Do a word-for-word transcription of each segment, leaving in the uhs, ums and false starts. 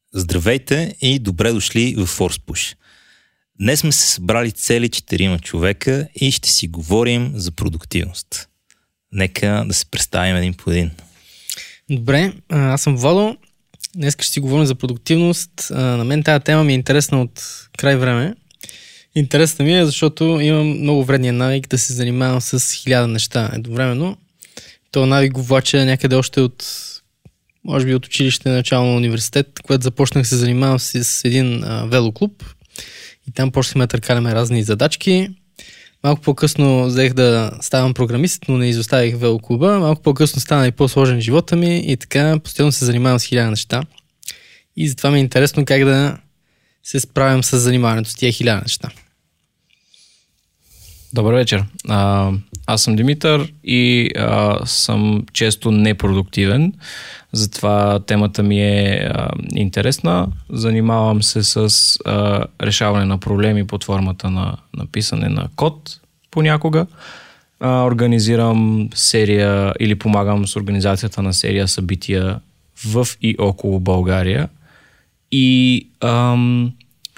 Здравейте и добре дошли в ForcePush. Днес сме се събрали цели четирима човека и ще си говорим за продуктивност. Нека да се представим един по един. Добре, аз съм Владо. Днес ще си говорим за продуктивност. На мен тази тема ми е интересна от край време. Интересна ми е, защото имам много вредния навик да се занимавам с хиляда неща едновременно. Това навик го влача някъде още от може би от училище начало на университет, когато започнах се занимавам с един а, велоклуб и там почнахме да търкаляме разни задачки. Малко по-късно взех да ставам програмист, но не изоставих велоклуба. Малко по-късно стана и по-сложен живота ми и така постоянно се занимавам с хиляда неща. И затова ми е интересно как да се справям с занимаването с тия хиляда неща. Добър вечер. А, аз съм Димитър и а, съм често непродуктивен. Затова темата ми е а, интересна. Занимавам се с а, решаване на проблеми под формата на написане на код понякога. А, организирам серия или помагам с организацията на серия събития в и около България. И ам,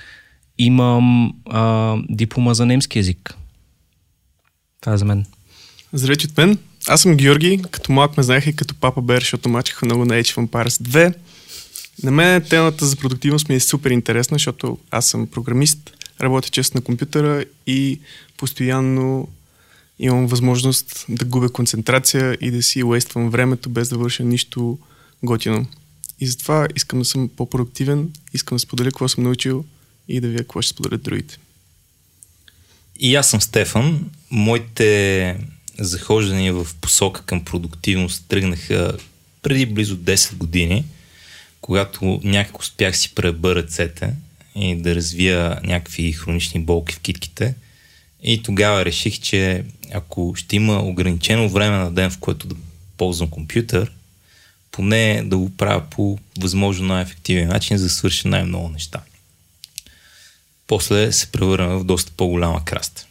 имам а, диплома за немски език. Това е за мен. Здравейте от мен. Аз съм Георги. Като малък ме знаеха и като Папа Бер, защото мачех много на Age of Empires две. На мен темата за продуктивност ми е супер интересна, защото аз съм програмист, работя често на компютъра и постоянно имам възможност да губя концентрация и да си уействам времето без да върша нищо готино. И затова искам да съм по-продуктивен, искам да споделя какво съм научил и да видя какво ще споделят другите. И аз съм Стефан. Моите захождания в посока към продуктивност тръгнаха преди близо десет години, когато някак успях си пребъра ръцете и да развия някакви хронични болки в китките. И тогава реших, че ако ще има ограничено време на ден, в което да ползвам компютър, поне да го правя по възможно най-ефективен начин, за да свърша най-много неща. После се превърна в доста по-голяма краста.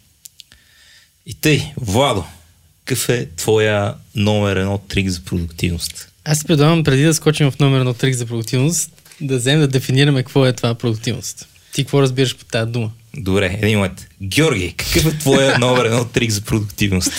И тъй, Владо, какъв е твоя номер едно трик за продуктивност? Аз предлагам преди да скочим в номер едно трик за продуктивност, да вземем да дефинираме какво е това продуктивност. Ти какво разбираш по тази дума? Добре, един момент. Георги, какъв е твоя номер едно трик за продуктивност?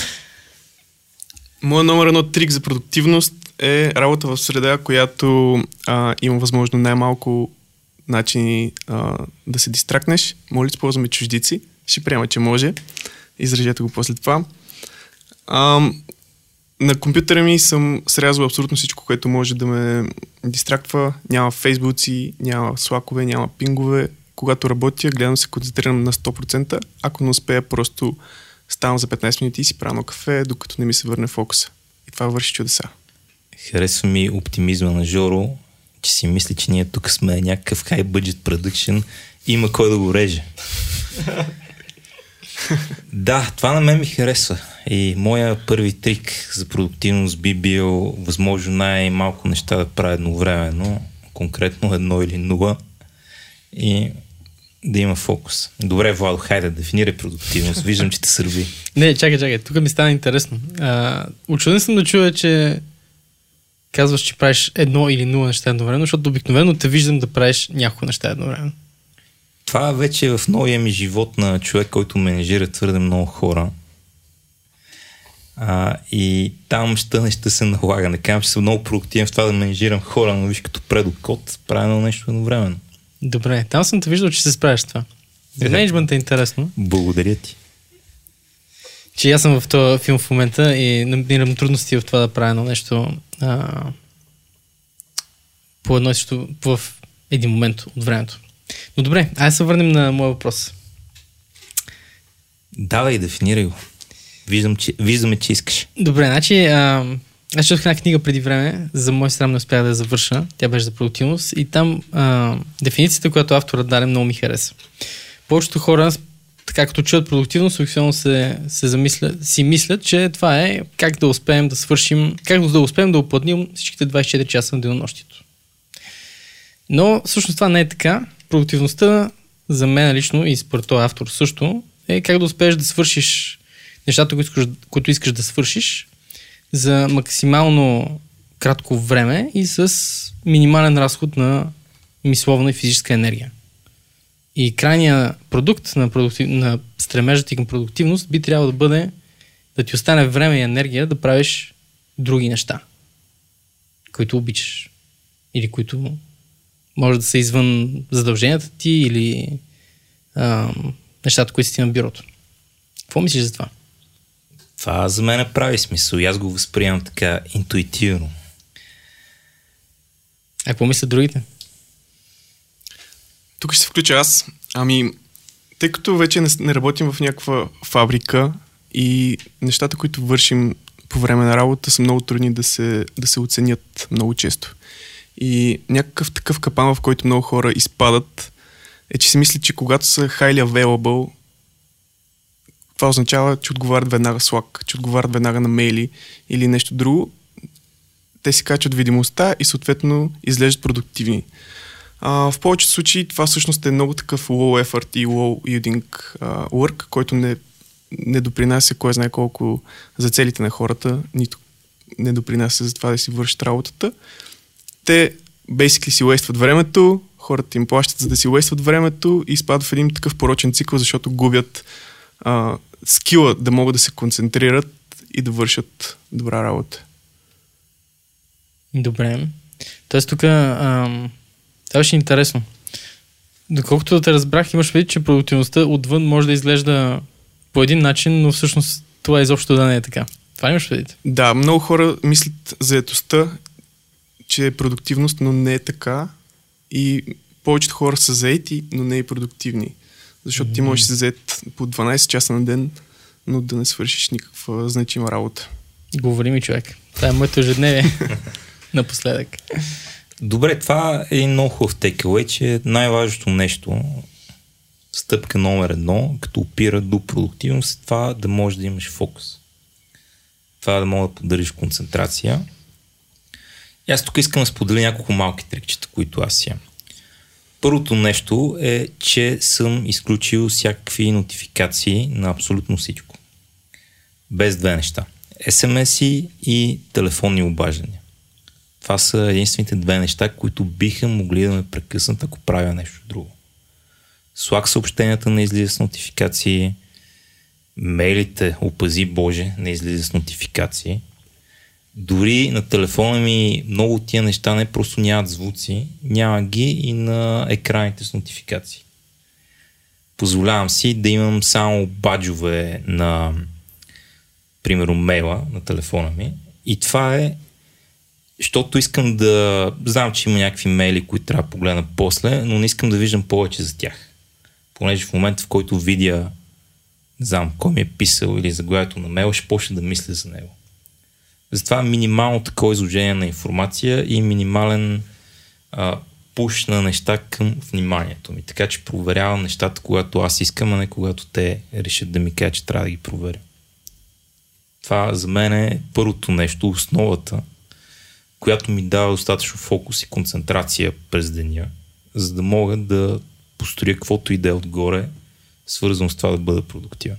Моя номер едно трик за продуктивност е работа в среда, която а, има възможно най-малко начини а, да се дистракнеш. Моля, използваме чуждици. Ще приема, че може. Изражете го после това. А, на компютъра ми съм срязал абсолютно всичко, което може да ме дистрактва. Няма фейсбуци, няма слакове, няма пингове. Когато работя, гледам се концентрирам на сто процента. Ако не успея, просто ставам за петнайсет минути и си правя едно кафе, докато не ми се върне фокуса. И това върши чудеса. Харесва ми оптимизма на Жоро, че си мисли, че ние тук сме някакъв high budget production и има кой да го реже. Да, това на мен ми харесва. И моя първи трик за продуктивност би бил възможно най-малко неща да правя едновременно, конкретно едно или нула, и да има фокус. Добре, Владо, хайде, дефинирай продуктивност. Виждам, че те сърби. Не, чакай, чакай. Тук ми стана интересно. А, учуден съм да чуя, че казваш, че правиш едно или нула неща едновременно, защото обикновено те виждам да правиш няколко неща едновременно. Това вече е в новия ми живот на човек, който менежира твърде много хора. А, и там ще неща се налага. Не казвам, че съм много продуктивен в това да менежирам хора, но виж като предокод, правя нещо едновременно. Добре, там съм те виждал, че се справиш с това. За менеджмент е интересно. Благодаря ти. Че аз съм в този филм в момента и намирам трудности в това да правя едно нещо а, по едно и също в един момент от времето. Но добре, айде се върнем на моя въпрос. Давай, дефинирай го. Виждам, че, виждаме, че искаш. Добре, значи а, аз четох една книга преди време, за мой срам не успях да я завърша, тя беше за продуктивност и там а, дефиницията, която авторът даде, много ми хареса. Повечето хора, така като чуят продуктивност, официално се, се замислят, си мислят, че това е как да успеем да свършим, как да успеем да оплътним всичките двайсет и четири часа на денонощието. Но всъщност това не е така. Продуктивността за мен лично и според този автор също е как да успееш да свършиш нещата, които искаш, които искаш да свършиш за максимално кратко време и с минимален разход на мисловна и физическа енергия. И крайният продукт на, продуктив... на стремежа ти към продуктивност би трябвало да бъде да ти остане време и енергия да правиш други неща, които обичаш. Или които може да са извън задълженията ти или а, нещата, които си на бюрото. Какво мислиш за това? Това за мен прави смисъл и аз го възприемам така интуитивно. А какво мислят другите? Тук ще се включа аз. Ами, тъй като вече не, не работим в някаква фабрика и нещата, които вършим по време на работа, са много трудни да се, да се оценят много често. И някакъв такъв капан, в който много хора изпадат, е, че си мислят, че когато са highly available, това означава, че отговарят веднага Slack, че отговарят веднага на мейли или нещо друго. Те си качват видимостта и съответно изглеждат продуктивни. А, в повечето случаи това всъщност е много такъв low effort и low yielding uh, work, който не, не допринася кой знае колко за целите на хората, нито не допринася за това да си вършат работата. Те basically си уействат времето, хората им плащат за да си уействат времето и изпадат в един такъв порочен цикъл, защото губят uh, скила да могат да се концентрират и да вършат добра работа. Добре. Тоест тук ам, това беше интересно. Доколкото да те разбрах, имаш предвид, че продуктивността отвън може да изглежда по един начин, но всъщност това изобщо да не е така. Това имаш предвид? Да, много хора мислят за заетостта, че е продуктивност, но не е така. И повечето хора са заети, но не и продуктивни. Защото mm-hmm. ти можеш да си зает по дванайсет часа на ден, но да не свършиш никаква значима работа. Говори ми, човек. Това е моето ежедневие. Напоследък. Добре, това е един много хубав takeaway, че най-важното нещо, стъпка номер едно, като опира до продуктивност, е това да можеш да имаш фокус. Това да можеш да поддържиш концентрация. И аз тук искам да споделя няколко малки трикчета, които аз имам. Първото нещо е, че съм изключил всякакви нотификации на абсолютно всичко. Без две неща. ес ем ес-и и телефонни обаждания. Това са единствените две неща, които биха могли да ме прекъснат, ако правя нещо друго. Slack съобщенията не излиза с нотификации, мейлите, опази Боже, не излиза с нотификации. Дори на телефона ми много от тия неща не просто нямат звуци, няма ги и на екраните с нотификации. Позволявам си да имам само баджове на, примерно, мейла на телефона ми и това е, защото искам да знам, че има някакви мейли, които трябва да погледна после, но не искам да виждам повече за тях. Понеже в момента, в който видя, не знам, кой ми е писал или заглавието на мейла, ще почна да мисля за него. Затова минимално такова изложение на информация и минимален а, пуш на неща към вниманието ми. Така че проверявам нещата, когато аз искам, а не когато те решат да ми кажат, че трябва да ги проверя. Това за мен е първото нещо, основата, която ми дава достатъчно фокус и концентрация през деня, за да мога да построя каквото и да е отгоре, свързано с това да бъда продуктивен.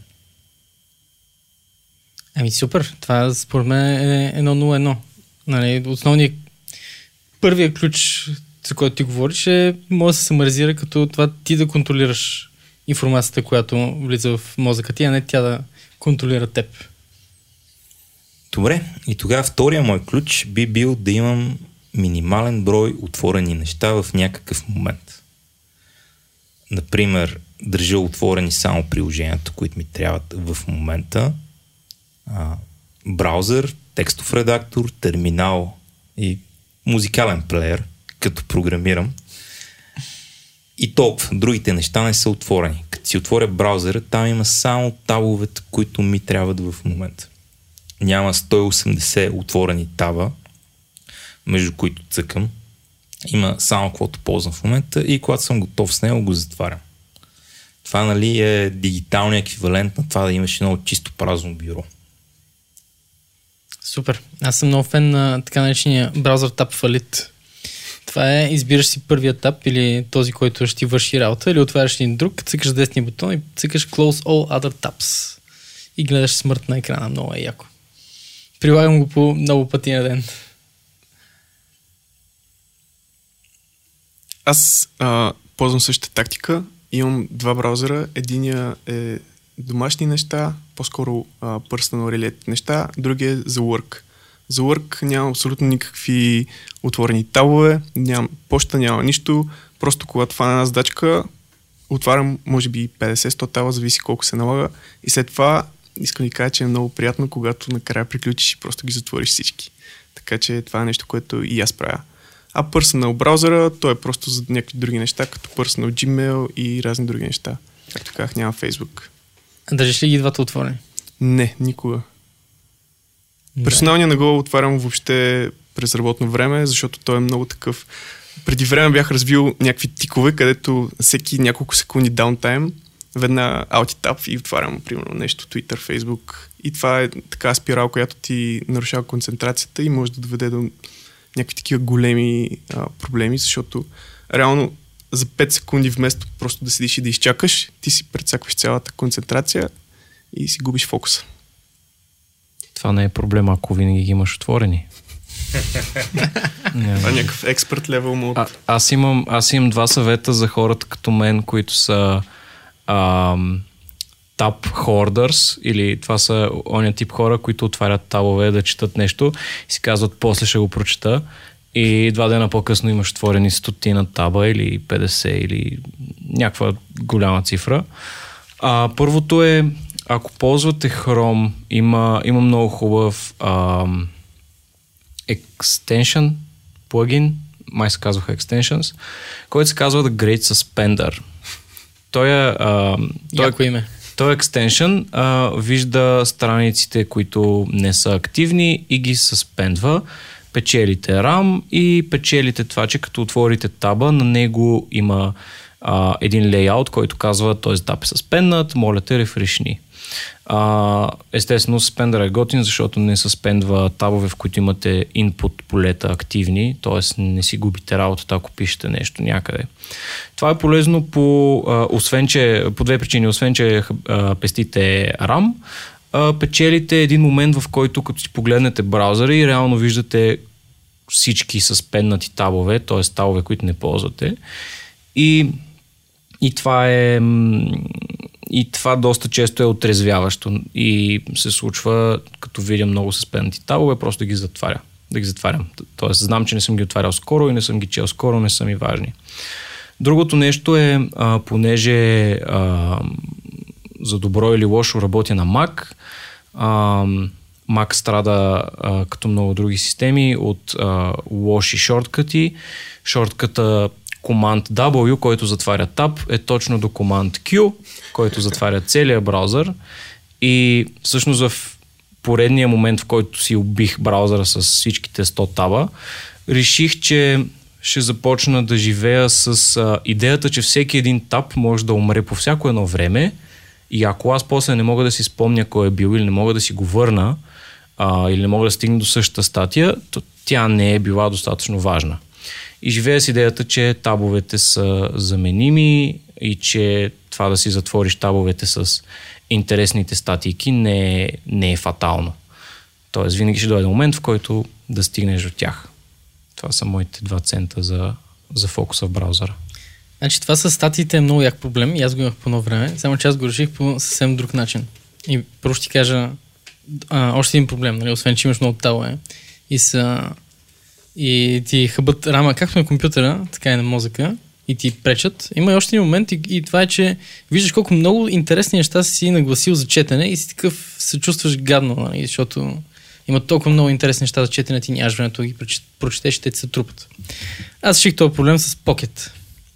Ами супер, това според мен е едно нула едно. Нали, основният първият ключ, за който ти говориш, е може да се самаризира като това ти да контролираш информацията, която влиза в мозъка ти, а не тя да контролира теб. Добре, и тогава втория мой ключ би бил да имам минимален брой отворени неща в някакъв момент. Например, държа отворени само приложенията, които ми трябват в момента. А, браузър, текстов редактор, терминал и музикален плеер, като програмирам. И толкова. Другите неща не са отворени. Като си отворя браузъра, там има само табовете, които ми трябват в момента. Няма сто и осемдесет отворени таба, между които цъкам. Има само каквото ползвам в момента и когато съм готов с него, го затварям. Това, нали, е дигиталният еквивалент на това да имаш едно чисто празно бюро. Супер. Аз съм много фен на така наречения браузър таб фалит. Това е, избираш си първия таб или този, който ще ти върши работа, или отваряш един друг, цъкаш десния бутон и цъкаш Close All Other Tabs и гледаш смърт на екрана. Много е яко. Прилагам го по много пъти на ден. Аз а, ползвам същата тактика. Имам два браузъра. Единия е домашни неща, по-скоро а, personal related неща, другия е за work. За work нямам абсолютно никакви отворени табове, нямам почта, няма нищо. Просто когато фана една задачка, отварям може би петдесет-сто таба, зависи колко се налага. И след това искам да кажа, че е много приятно, когато накрая приключиш и просто ги затвориш всички. Така че това е нещо, което и аз правя. А personal браузъра, то е просто за някакви други неща, като personal Gmail и разни други неща. Както казах, няма Facebook. Държиш ли ги двата отворени? Не, никога. Да. Персоналния не го отварям въобще през работно време, защото той е много такъв. Преди време бях развил някакви тикове, където всеки няколко секунди даунтайм, веднага аутитап и отварям, примерно, нещо, Twitter, Facebook. И това е така спирал, която ти нарушава концентрацията и може да доведе до някакви такива големи а, проблеми, защото реално за пет секунди вместо просто да седиш и да изчакаш, ти си прецакваш цялата концентрация и си губиш фокуса. Това не е проблем, ако винаги ги имаш отворени. Това е някакъв експерт левел мод. А, аз, имам, аз имам два съвета за хората като мен, които са ам, таб hoarders, или това са оня тип хора, които отварят табове да четат нещо и си казват, после ще го прочета. И два дена по-късно имаш отворени стотина таба или петдесет или някаква голяма цифра. А, първото е, ако ползвате Chrome, има, има много хубав ам, extension, плагин, май се казваха extensions, който се казва The Great Suspender. Той е... А, той, Яко име. той екстеншън а, вижда страниците, които не са активни и ги съспендва. Печелите RAM и печелите това, че като отворите таба, на него има а, един лейаут, който казва, този таб е съспенднат, моля те, рефрешни. А, естествено, съспендър е готин, защото не съспендва табове, в които имате input полета активни, т.е. не си губите работата, ако пишете нещо някъде. Това е полезно по, а, освен, че, по две причини. Освен, че а, пестите RAM, а, печелите един момент, в който като си погледнете браузъра и реално виждате всички съспенднати табове, т.е. табове, които не ползвате. И, и това е... И това доста често е отрезвяващо и се случва, като видя много съспенднати табове, просто да ги затваря. Да ги затварям. Тоест, знам, че не съм ги отварял скоро и не съм ги чел скоро, не са ми важни. Другото нещо е, а, понеже а, за добро или лошо работя на Mac, а, Mac страда, а, като много други системи, от а, лоши шорткъти. Шорткъта Command W, който затваря таб, е точно до Command Q, който затваря целия браузър. И всъщност в поредния момент, в който си убих браузъра с всичките сто таба, реших, че ще започна да живея с а, идеята, че всеки един таб може да умре по всяко едно време и ако аз после не мога да си спомня кой е бил или не мога да си го върна а, или не мога да стигна до същата статия, то тя не е била достатъчно важна. И живея с идеята, че табовете са заменими и че това да си затвориш табовете с интересните статийки не е, не е фатално. Тоест винаги ще дойде момент, в който да стигнеш до тях. Това са моите два цента за, за фокуса в браузъра. Значи това с статиите е много як проблем и аз го имах по едно време, само че аз го реших по съвсем друг начин. И просто ще ти кажа а, още един проблем, нали? Освен че имаш много табове и са и ти хъбат рама както на компютъра, така и на мозъка и ти пречат. Има и още един момент и, и това е, че виждаш колко много интересни неща си нагласил за четене и си такъв се чувстваш гадно, нали? Защото има толкова много интересни неща за четене, ти нямаш времето да ги прочетеш и те ти се трупат. Аз реших този проблем с Pocket.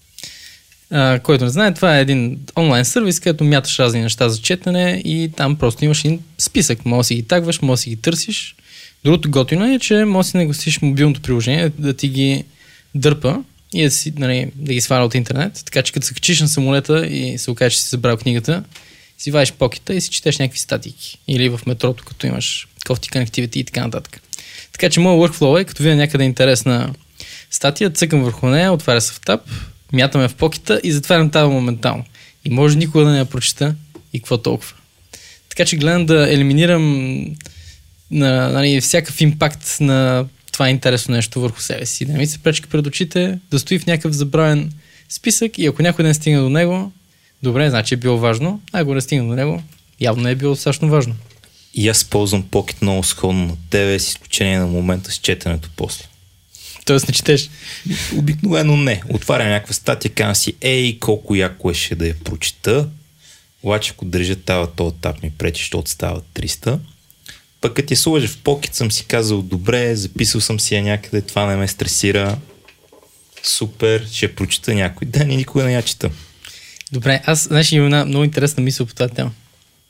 А, който не знае, това е един онлайн сервис, където мяташ разни неща за четене и там просто имаш един списък. Може да си ги тагваш, може да си ги търсиш. Другото готино е, че може да си нагласиш мобилното приложение да ти ги дърпа и да, си, нали, да ги сваля от интернет. Така че като се качиш на самолета и се окаже, че си забрал книгата, си вадиш покета и си четеш някакви статики. Или в метрото, като имаш кофти connectivity и така нататък. Така че моят workflow е, като видя някъде интересна статия, цъкам върху нея, отваря се в таб, мятаме в покета и затварям таба моментално. И може никога да не я прочета и какво толкова. Така че гледам да елиминирам на, нали, всякакъв импакт на това е интересно нещо върху себе си. Да ми се пречка пред очите, да стои в някакъв забравен списък и ако някой ден стигне до него, добре, значи е било важно, а ако не стигне до него, явно не е било достатъчно важно. И аз ползвам Pocket много сходно на тебе, с изключение на момента с четенето после. Тоест не четеш? Обикновено не. Отварям някаква статия, казвам си, ей, колко яко е ще да я прочита. Обаче, ако държа тази, този етап ми пречи, защото става триста. Пък като я сложа в Pocket, съм си казал, добре, записал съм си я някъде, това не ме стресира. Супер, ще прочита някой ден и никога не я чета. Добре, аз значи имам една много интересна мисъл по тази тема.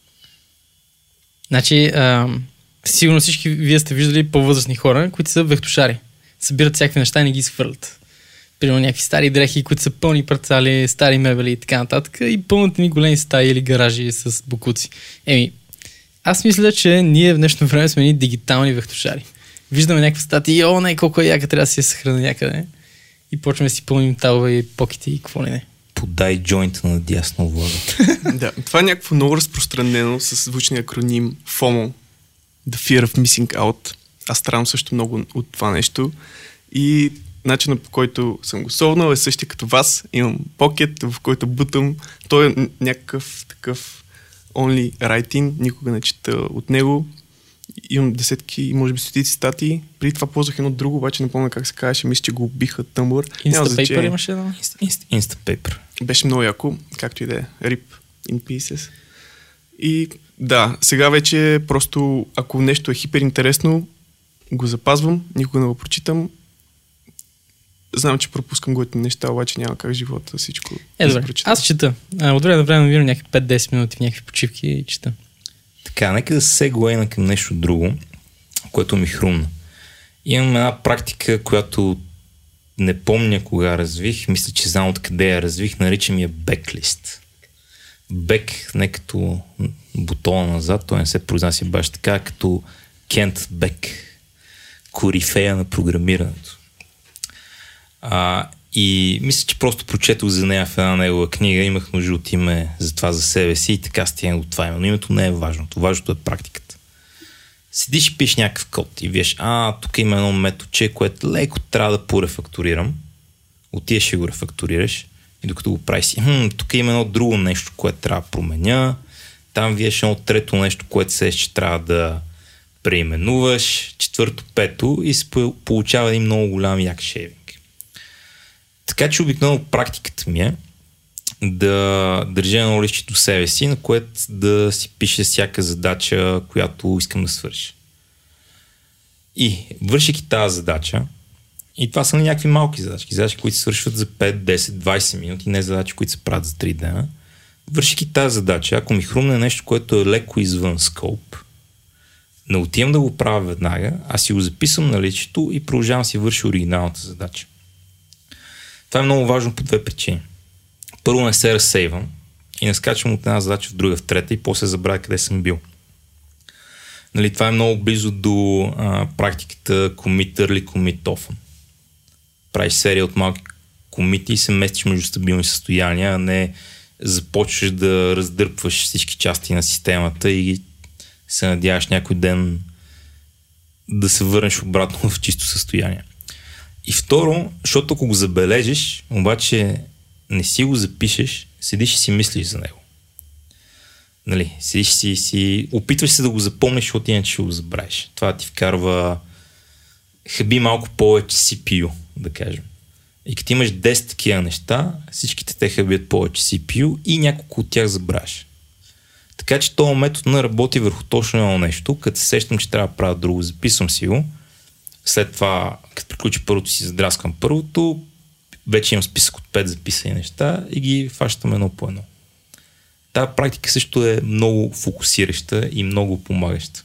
Значи, а, сигурно всички вие сте виждали по-възрастни хора, които са вехтошари. Събират всякакви неща и не ги изхвърлят. Примерно някакви стари дрехи, които са пълни парцали, стари мебели и така нататък и пълнат ми големи стаи или гаражи с бокуци. Еми, аз мисля, че ние в днешно време сме ни дигитални вехтошари. Виждаме някаква статия и о, не, колко е яка, трябва да си я съхрана някъде. И почваме да си пълним табове и покети и какво ли не. Подай джойнта на дясно, Влада. Да, това е някакво много разпространено с звучния акроним FOMO. The Fear of Missing Out. Аз страдам също много от това нещо. И начинът, по който съм го солвнал, е същия като вас. Имам покет, в който бутам. Той е някакъв такъв only writing. Никога не чета от него. Имам десетки, може би стотици статии. Преди това ползвах едно друго, обаче не помня как се казваше. Мисля, че го убиха Tumblr. Instapaper имаше едно? Instapaper. Беше много яко, както и да е. Rip in pieces. И да, сега вече просто, ако нещо е хиперинтересно, го запазвам, никога не го прочитам. Знам, че пропускам готини неща, обаче няма как живота всичко е, да добре. прочитам. Аз чета. А, от време на време намирам някакви пет-десет минути в някакви почивки и чета. Така, нека да се сегуейна към нещо друго, което ми хрумна. Имам една практика, която не помня кога развих, мисля, че знам откъде я развих, наричам я беклист. Бек, не като бутона назад, той не се произнася баш така, като Кент Бек, корифея на програмирането. А, и мисля, че просто прочетох за нея в една негова книга, имах нужда от име за това за себе си и така стигнах до това име. Но името не е важното, важното е практиката. Седиш и пишеш някакъв код и виж, а, тук има едно методче, което леко трябва да порефакторирам. Отиеш и го рефакторираш и докато го правиш си, хм, тук има едно друго нещо, което трябва да променя. Там виеш едно трето нещо, което се че трябва да преименуваш, четвърто, пето и се получава един много голям як шейвинг. Така че обикновено практиката ми е да държа едно листче до себе си, на което да си пише всяка задача, която искам да свърша. И вършики тази задача, и това са някакви малки задачи, задачи, които се свършват за пет, десет, двайсет минути, не задачи, които се правят за три дена. Вършики тази задача, ако ми хрумне нещо, което е леко извън скоп, не отивам да го правя веднага, аз си го записвам на личето и продължавам си върши оригиналната задача. Това е много важно по две причини. Първо, не се разсейвам и не скачвам от една задача в друга, в трета и после забравя къде съм бил. Нали, това е много близо до а, практиката commit early, commit often. Правиш серия от малки комити и се местиш между стабилни състояния, а не започваш да раздърпваш всички части на системата и се надяваш някой ден да се върнеш обратно в чисто състояние. И второ, защото ако го забележиш, обаче не си го запишеш, седиш и си мислиш за него. Нали, седиш си, си опитваш се да го запомниш, защото иначе ще го забравиш. Това ти вкарва хаби малко повече си пи ю, да кажем. И като имаш десет такива неща, всичките те хабият повече си пи ю и няколко от тях забравяш. Така че този метод не работи върху точно едно нещо. Като се сещам, че трябва да правя друго, записвам си го. След това, като приключи първото си, задраскам първото, вече имам списък от пет записани неща и ги фащам едно по едно. Тая практика също е много фокусираща и много помагаща.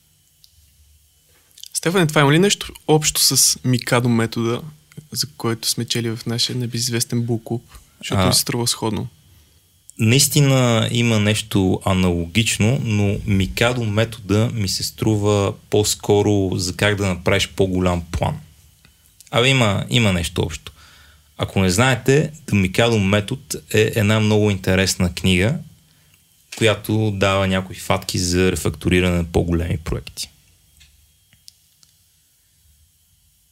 Стефане, това има ли нещо общо с Микадо метода, за който сме чели в нашия небезизвестен булклуб, защото а, ми се струва сходно? Наистина има нещо аналогично, но Микадо метода ми се струва по-скоро за как да направиш по-голям план. Абе има, има нещо общо. Ако не знаете, Микадо метод е една много интересна книга, която дава някои фатки за рефакториране на по-големи проекти.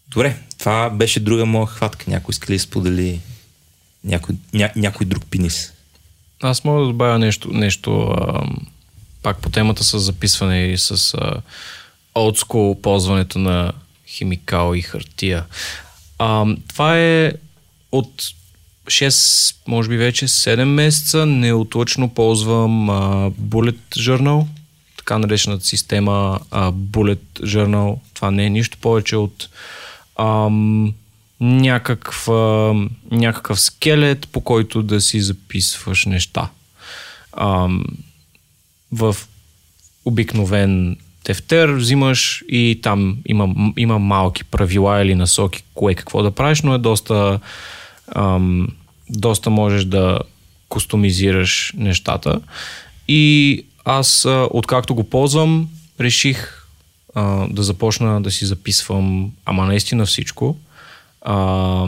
Добре, това беше друга моя хватка. Някой иска ли да сподели някой, ня, някой друг пенис? Аз мога да добавя нещо, нещо а, пак по темата с записване и с а, олдскул ползването на химикал и хартия. А, това е от шест, може би вече седем месеца неотлъчно ползвам а, Bullet Journal, така наречената система а, Bullet Journal. Това не е нищо повече от ам, някакъв, а, някакъв скелет, по който да си записваш неща. Ам, в обикновен тефтер взимаш и там има, има малки правила или насоки кое какво да правиш, но е доста ам, доста можеш да кустомизираш нещата. И аз, а, откакто го ползвам, реших а, да започна да си записвам, ама наистина всичко. А,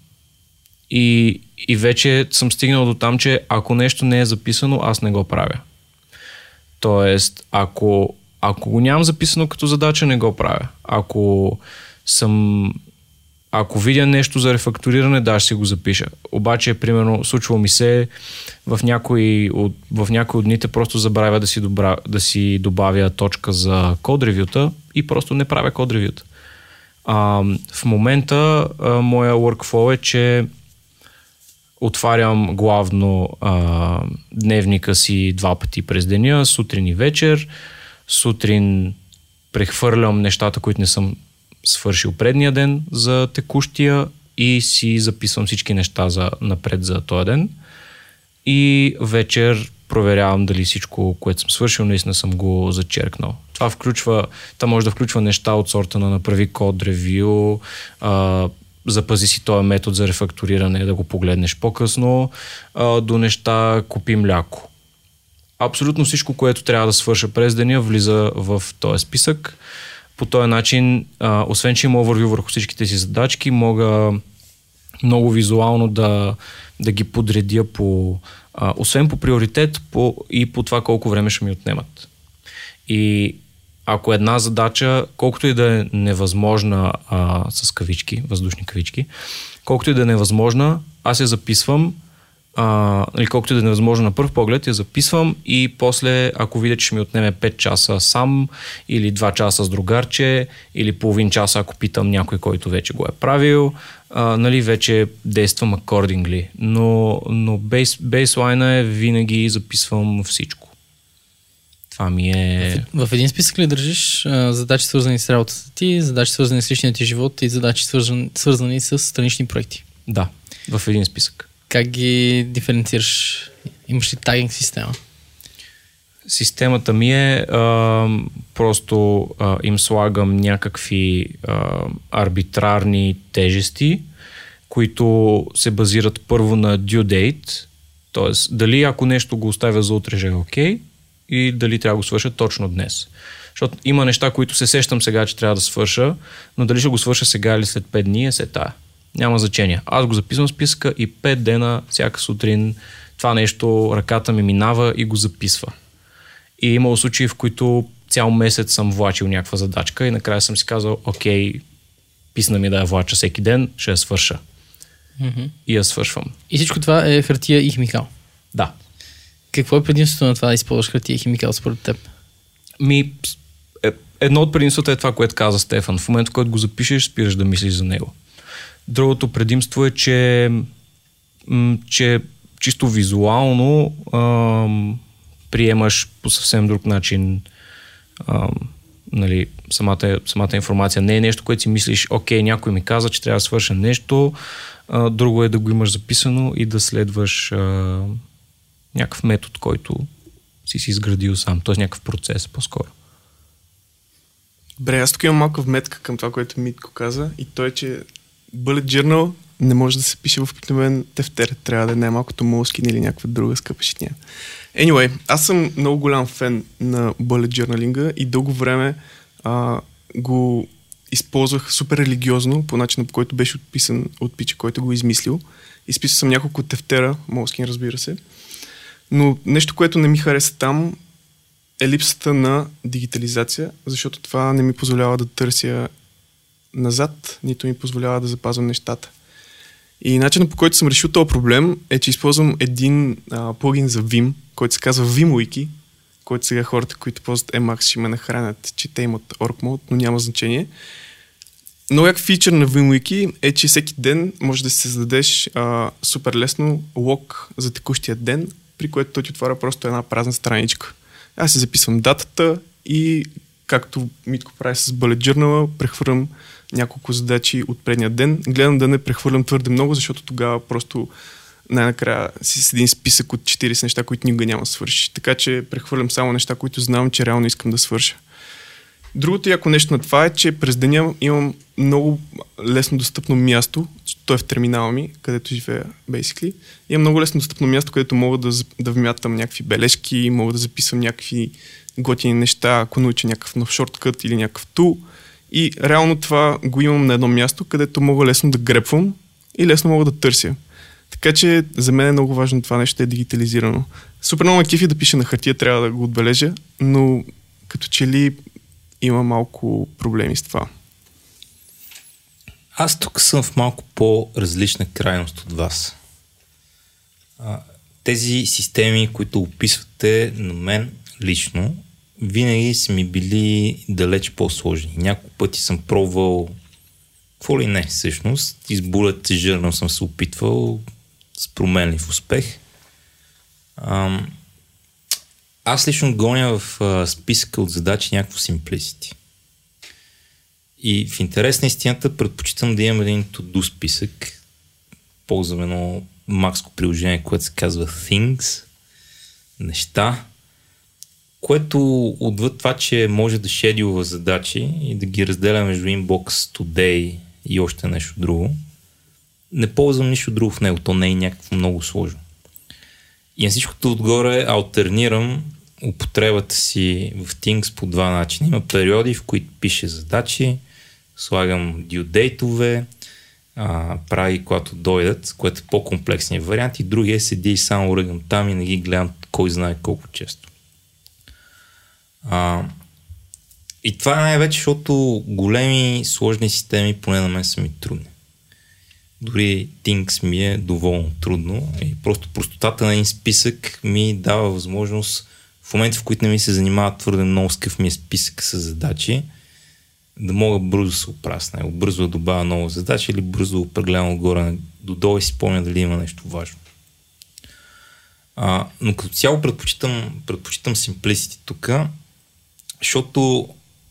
и, и вече съм стигнал до там, че ако нещо не е записано, аз не го правя. Тоест, ако, ако го нямам записано като задача, не го правя. Ако съм Ако видя нещо за рефактуриране, да, ще си го запиша. Обаче, примерно, случва ми се в някои от, в някои от дните просто забравя да си, добра, да си добавя точка за код ревюта и просто не правя код ревюта. А, в момента а, моя workflow е, че отварям главно а, дневника си два пъти през деня, сутрин и вечер. Сутрин прехвърлям нещата, които не съм свършил предния ден за текущия и си записвам всички неща за, напред за този ден. И вечер проверявам дали всичко, което съм свършил, наистина съм го зачеркнал. Това включва, това може да включва неща от сорта на направи код ревю, а, запази си този метод за рефактуриране, да го погледнеш по-късно, а, до неща купи мляко. Абсолютно всичко, което трябва да свърша през деня, влиза в този списък. По този начин, а, освен че има overview върху всичките си задачки, мога много визуално да, да ги подредя по, а, освен по приоритет, по, и по това колко време ще ми отнемат. И ако една задача, колкото и да е невъзможна а, с кавички, въздушни кавички, колкото и да е невъзможна, аз я записвам, а, или колкото и да е невъзможно на пръв поглед, я записвам и после, ако видя, че ще ми отнеме пет часа сам, или два часа с другарче, или половин часа, ако питам някой, който вече го е правил, а, нали, вече действам accordingly. Но, но бейс, бейслайна е винаги записвам всичко. Това ми е... В, в един списък ли държиш а, задачи свързани с работата ти, задачи свързани с личния ти живот и задачи свързани, свързани с странични проекти? Да, в един списък. Как ги диференцираш? Имаш ли тагинг система? Системата ми е а, просто а, им слагам някакви а, арбитрарни тежести, които се базират първо на due date, т.е. дали ако нещо го оставя за утре, ще е окей, и дали трябва да го свърша точно днес. Защото има неща, които се сещам сега, че трябва да свърша, но дали ще го свърша сега или след пет дни е се тая. Няма значение. Аз го записвам в списъка и пет дена всяка сутрин това нещо ръката ми минава и го записва. И имало случаи, в които цял месец съм влачил някаква задачка и накрая съм си казал, окей, писна ми да я влача всеки ден, ще я свърша. Mm-hmm. И я свършвам. И всичко това е хартия и химикал? Да. Какво е предимството на това да използваш хартия и химикал според теб? Ми, едно от предимството е това, което каза Стефан. В момента, в който го запишеш, спираш да мислиш за него. Другото предимство е, че, м- че чисто визуално ам, приемаш по съвсем друг начин ам, нали, самата, самата информация. Не е нещо, което си мислиш, окей, някой ми каза, че трябва да свърша нещо, а, друго е да го имаш записано и да следваш а, някакъв метод, който си си изградил сам. Т.е. някакъв процес по-скоро. Добре, аз тук имам малка вметка към това, което Митко каза, и то е, че Bullet Journal не може да се пише в обикновен тефтер. Трябва да е най-малкото Moleskine или някаква друга скъпа щитня. Anyway, аз съм много голям фен на Bullet Journaling и дълго време а, го използвах супер религиозно, по начина, по който беше отписан от пича, който го измислил. Изписал съм няколко тефтера, Moleskine, разбира се. Но нещо, което не ми хареса там, е липсата на дигитализация, защото това не ми позволява да търся назад, нито ми позволява да запазвам нещата. И начинът, по който съм решил този проблем, е, че използвам един а, плагин за Vim, който се казва VimWiki, който сега хората, които ползват Emacs, ще ме нахранят, че те имат Org Mode, но няма значение. Много як фичър на VimWiki е, че всеки ден може да си създадеш а, супер лесно лог за текущия ден, при което той ти отваря просто една празна страничка. Аз си записвам датата и както Митко прави с Bullet Journal, прехвърлям няколко задачи от предния ден. Гледам да не прехвърлям твърде много, защото тогава просто най-накрая си с един списък от четирийсет неща, които никога няма да свърши. Така че прехвърлям само неща, които знам, че реално искам да свърша. Другото яко нещо на това е, че през деня имам много лесно достъпно място, той е в терминала ми, където живея, basically. Имам много лесно достъпно място, където мога да, да вмятам някакви бележки, мога да записвам някакви готини неща, ако науча някакъв нов шорткът или някакъв тул. И реално това го имам на едно място, където мога лесно да грепвам и лесно мога да търся. Така че за мен е много важно това нещо е дигитализирано. Супер много ме кефи да пиша на хартия, трябва да го отбележа, но като че ли има малко проблеми с това. Аз тук съм в малко по-различна крайност от вас. А, тези системи, които описвате на мен лично, винаги са ми били далеч по-сложни. Няколко пъти съм пробвал какво ли не всъщност. Из Bullet Journal съм се опитвал с променлив успех. А, аз лично гоня в а, списъка от задачи някакво simplicity. И в интерес на истината предпочитам да имам един to-do списък. Ползвам едно макско приложение, което се казва Things. Неща. Което отвъд това, че може да шедюлва задачи и да ги разделя между Inbox, Today и още нещо друго. Не ползвам нищо друго в него. То не е някакво много сложно. И на всичкото отгоре алтернирам употребата си в Things по два начина. Има периоди, в които пише задачи, слагам due date-ове, а, прави когато дойдат, което е по-комплексният вариант, и другия седи и само ръгам там и не ги гледам кой знае колко често. А, и това е най-вече, защото големи сложни системи поне на мен са ми трудни. Дори Things ми е доволно трудно и просто простотата на един списък ми дава възможност в момента, в които не ми се занимава твърде много с какъв ми е списък с задачи, да мога бързо да се оправя с него, бързо да добавя нова задача или бързо да прегледам отгоре додолу и си спомня дали има нещо важно. А, но като цяло предпочитам, предпочитам simplicity тук, защото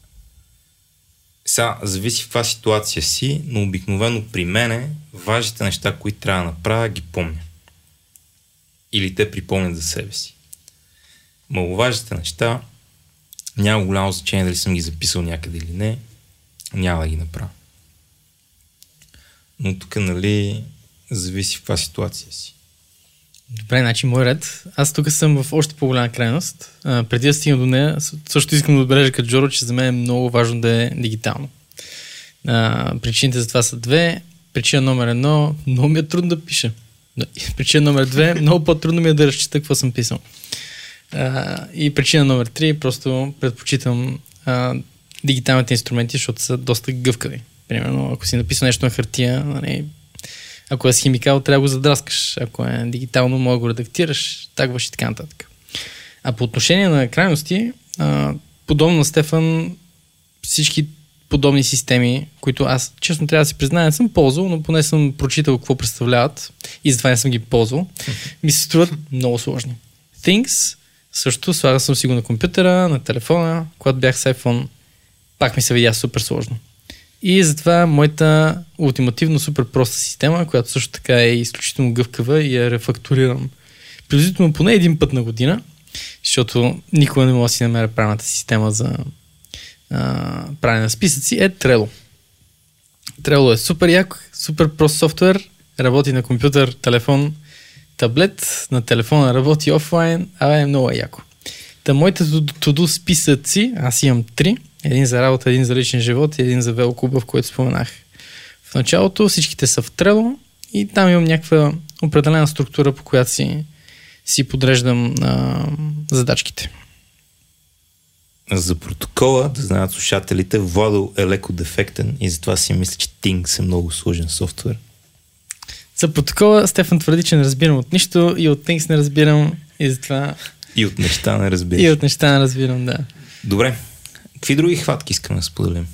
сега зависи в каква ситуация си, но обикновено при мене важните неща, които трябва да направя, ги помня. Или те припомнят за себе си. Маловажните неща няма голямо значение дали съм ги записал някъде или не, няма да ги направя. Но тук, нали, зависи в каква ситуация си. Добре, значи мой ред. Аз тук съм в още по-голяма крайност. А, преди да стигна до нея, също искам да отбележа като Джоро, че за мен е много важно да е дигитално. А, причините за това са две. Причина номер едно, много ми е трудно да пиша. Причина номер две, много по-трудно ми е да разчита какво съм писал. А, и причина номер три, просто предпочитам а, дигиталните инструменти, защото са доста гъвкави. Примерно, ако си написал нещо на хартия, нали, ако е с химикал, трябва да го задраскаш. Ако е дигитално, може да го редактираш, тагваш и така нататък. А по отношение на крайности, а, подобно на Стефан, всички подобни системи, които аз, честно трябва да си призная, не съм ползвал, но поне съм прочитал какво представляват и затова не съм ги ползвал, ми се струват много сложни. Things също, слагал съм си го на компютъра, на телефона, когато бях с iPhone, пак ми се видя супер сложно. И затова моята ултимативно супер проста система, която също така е изключително гъвкава и я рефактурирам приблизително поне един път на година, защото никога не мога да си намеря правилната система за а, правене на списъци, е Trello. Trello е супер як, супер прост софтуер, работи на компютър, телефон, таблет, на телефона работи офлайн, а е много яко. Та моите to-do списъци, аз имам три, един за работа, един за личен живот и един за велоклуба, в който споменах. В началото всичките са в Trello и там имам някаква определена структура, по която си, си подреждам а, задачките. За протокола, да знаят слушателите, Владо е леко дефектен и затова си мисля, че Things е много сложен софтуер. За протокола Стефан твърди, че не разбирам от нищо и от Things не разбирам и затова... И от неща не разбираш. И от неща не разбирам, да. Добре. Какви други хватки искаме да споделим?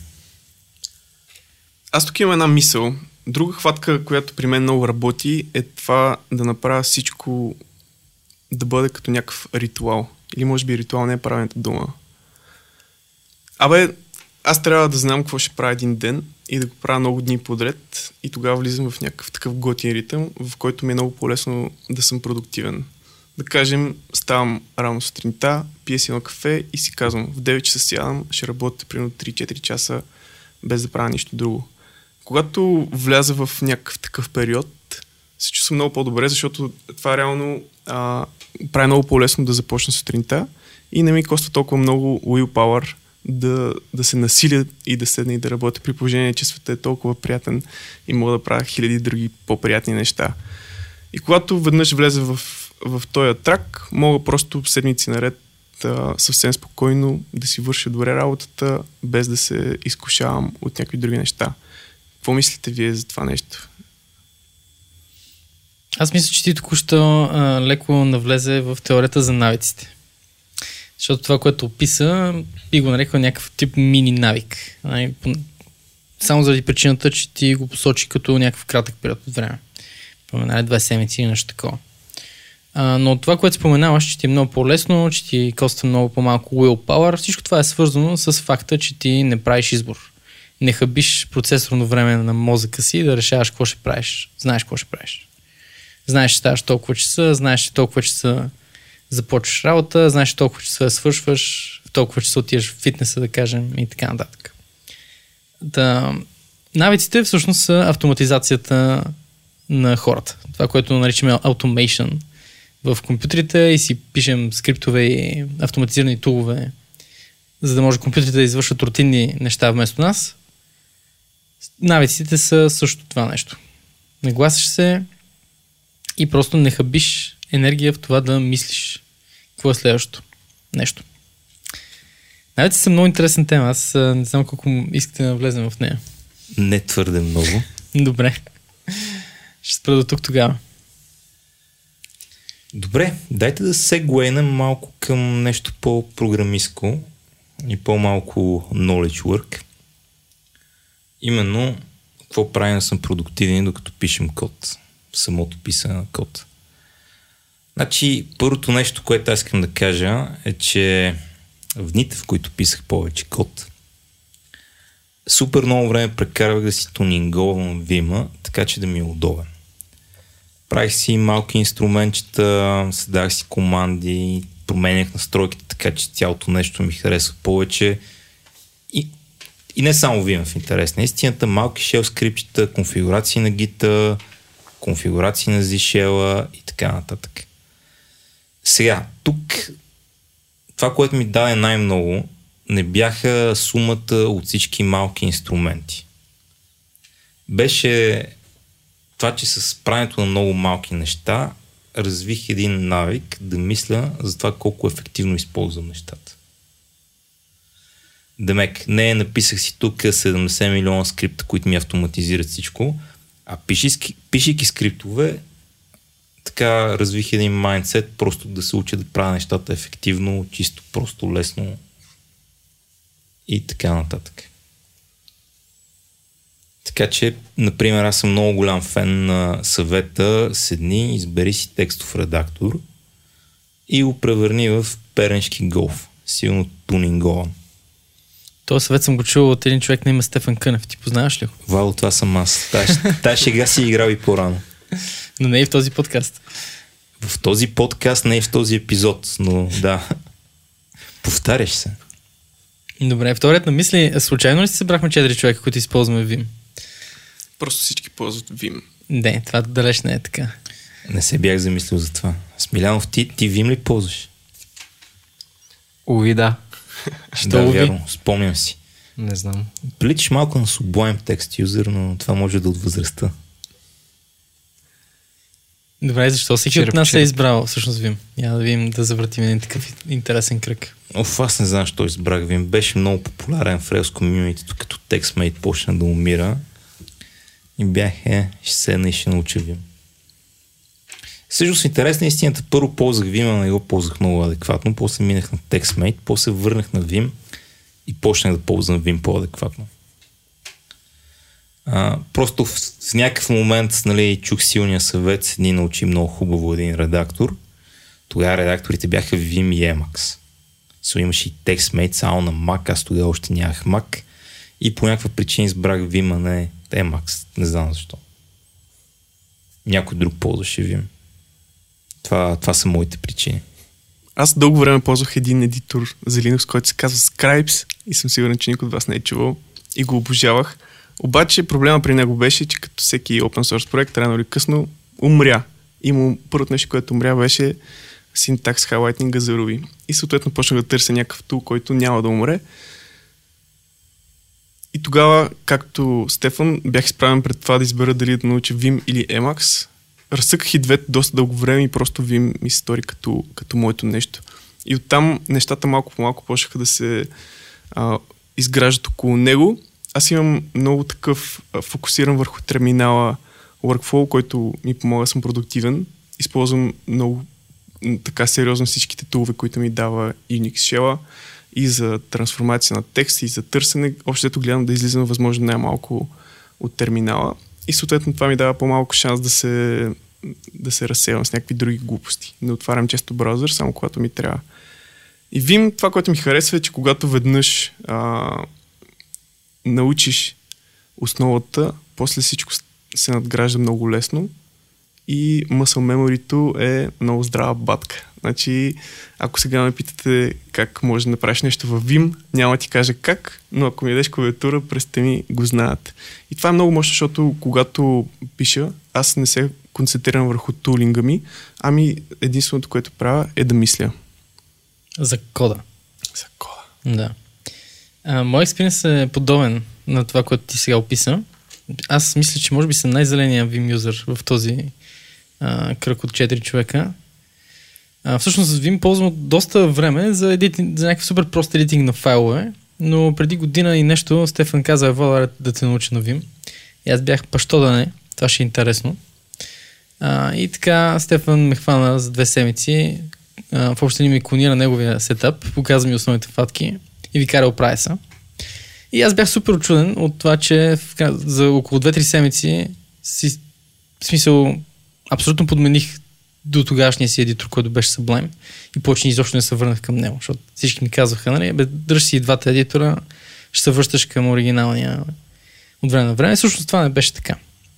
Аз тук имам една мисъл. Друга хватка, която при мен много работи, е това да направя всичко да бъде като някакъв ритуал. Или може би ритуал не е правилната дума. Абе, аз трябва да знам какво ще правя един ден и да го правя много дни подред и тогава влизам в някакъв такъв готин ритъм, в който ми е много по-лесно да съм продуктивен. Да кажем, ставам рано сутринта, пия си едно кафе и си казвам, в девет часа сядам, ще работя примерно три-четири часа без да правя нищо друго. Когато вляза в някакъв такъв период, се чувствам много по-добре, защото това реално а, прави много по-лесно да започна сутринта и не ми коства толкова много willpower да, да се насиля и да седна и да работя, при положение, че светът е толкова приятен и мога да правя хиляди други по-приятни неща. И когато веднъж влезе в, в този трак, мога просто седмици наред а, съвсем спокойно да си върша добре работата, без да се изкушавам от някакви други неща. Какво мислите вие за това нещо? Аз мисля, че ти току-що а, леко навлезе в теорията за навиците. Защото това, което описа, би го нарекал някакъв тип мини навик. Ай, само заради причината, че ти го посочи като някакъв кратък период от време. Споменали две седмици или нещо такова. А, но това, което споменаваш, че ти е много по-лесно, че ти коства много по-малко willpower, всичко това е свързано с факта, че ти не правиш избор. Не хабиш процесорно време на мозъка си да решаваш какво ще правиш. Знаеш какво ще правиш. Знаеш, че ставаш толкова часа, знаеш, че толкова часа започваш работа, знаеш, че толкова часа свършваш, в толкова часа отиваш в фитнеса, да кажем, и така нататък. Да, навиците всъщност са автоматизацията на хората. Това, което наричаме automation в компютрите и си пишем скриптове и автоматизирани тулове, за да може компютрите да извършват рутинни неща вместо нас. Навиците са също това нещо. Нагласиш се и просто не хабиш енергия в това да мислиш какво е следващото нещо. Навиците са много интересна тема. Аз не знам колко искате да влезем в нея. Не твърде много. Добре. Ще спра до тук тогава. Добре, дайте да сегуейнем малко към нещо по-програмистко и по-малко knowledge work. Именно, какво правим да съм продуктивен, докато пишем код. Самото писане на код. Значи, първото нещо, което аз искам да кажа е, че в дните, в които писах повече код, супер много време прекарвах да си тунинговам Vim-а, така че да ми е удобен. Правих си малки инструментчета, съдах си команди, променях настройките, така че цялото нещо ми харесва повече. И, и не само Vim в интерес на истината, малки shell скриптчета, конфигурации на Git-а, конфигурации на Z-Shell и така нататък. Сега, тук това, което ми даде най-много, не бяха сумата от всички малки инструменти. Беше това, че с правенето на много малки неща развих един навик да мисля за това колко ефективно използвам нещата. Демек, не написах си тук седемдесет милиона скрипта, които ми автоматизират всичко, а пишейки, пишейки скриптове, така развих един майндсет, просто да се уча да правя нещата ефективно, чисто, просто, лесно и така нататък. Така че, например, аз съм много голям фен на съвета: седни, избери си текстов редактор и го превърни в пернишки голф, силно тунингован. Това съвет съм го чувал от един човек на име Стефан Кънев. Ти познаваш ли го? Вало, това съм аз. Тая шега си играл и по-рано. Но не и в този подкаст. В този подкаст, не и в този епизод, но да. Повтаряш се. Добре, вторият на мисли, случайно ли си събрахме четири човека, които използваме Vim? Просто всички ползват Vim. Не, това далеч не е така. Не се бях замислил за това. Смилянов, ти, ти Vim ли ползваш? Уви, да. Що да, уви? вярно, спомням си. Не знам. Приличаш малко на Sublime Text User, но това може да от възрастта. Добре, защо всеки от нас е избрал всъщност Vim? Я да видим, да завъртим един такъв интересен кръг. Оф, аз не знам, защо избрах Vim. Беше много популярен в Rails комьюнитито, като TextMate почна да умира. И бях, е, ще седна и ще науча Vim. Всъщност интересна истината, първо ползвах Vim, а не го ползвах много адекватно, после минах на TextMate, после върнах на Vim и почнах да ползвам Vim по-адекватно. А, просто в, в някакъв момент, нали, чух силния съвет, седни научи много хубаво един редактор. Тогава редакторите бяха Vim и Emacs. So, имаше и TextMate само на Mac, аз тогава още нямах Mac и по някаква причина избрах Vim, а не Emacs. Не знам защо. Някой друг ползваше Vim. Това, това са моите причини. Аз дълго време ползвах един едитор за Linux, който се казва Scribes и съм сигурен, че никой от вас не е чувал и го обожавах. Обаче проблема при него беше, че като всеки open source проект, рано или късно умря. И му първото нещо, което умря, беше синтакс хайлайтинга за Ruby. И съответно почнах да търся някакъв тул, който няма да умре. И тогава, както Стефан, бях изправен пред това да избера дали да науча Vim или Emacs. Разсъках и двете доста дълго време и просто Vim ми се стори като, като моето нещо. И оттам нещата малко по малко почнаха да се а, изграждат около него. Аз имам много такъв а, фокусиран върху терминала workflow, който ми помага да съм продуктивен. Използвам много така сериозно всичките тулове, които ми дава Unix Shell и за трансформация на текст и за търсене. Общото гледам да излизам възможно най-малко от терминала. И съответно това ми дава по-малко шанс да се, да се разсейвам с някакви други глупости. Не отварям често браузър, само когато ми трябва. И Vim, това, което ми харесва е, че когато веднъж а, научиш основата, после всичко се надгражда много лесно и muscle memory-то е много здрава батка. Значи, ако сега ме питате как може да направиш нещо в Vim, няма ти кажа как, но ако ми дадеш клавиатура, през те ми го знаят. И това е много мощно, защото когато пиша, аз не се концентрирам върху тулинга ми, ами единственото, което правя е да мисля. За кода. За кода. Да. А, мой експириенс е подобен на това, което ти сега описа. Аз мисля, че може би съм най-зеления Vim юзър в този а, кръг от четири човека. А, всъщност Vim ползвам доста време за, едитинг, за някакъв супер прост едитинг на файлове, но преди година и нещо Стефан каза, Ева, да те науча на Vim. И аз бях, па що да не, това ще е интересно. А, и така Стефан ме хвана за две седмици, а, в общи линии ми клонира неговия сетъп, показва ми основните фатки и ви кара оправя се. И аз бях супер очуден от това, че в, за около две-три седмици си, в смисъл абсолютно подмених до тогашния си едитор, който беше Sublime и почни изобщо не се върнах към него, защото всички ми казваха, нали, бе, дръж си и двата едитора, ще се връщаш към оригиналния от време на време. Всъщност това не беше така.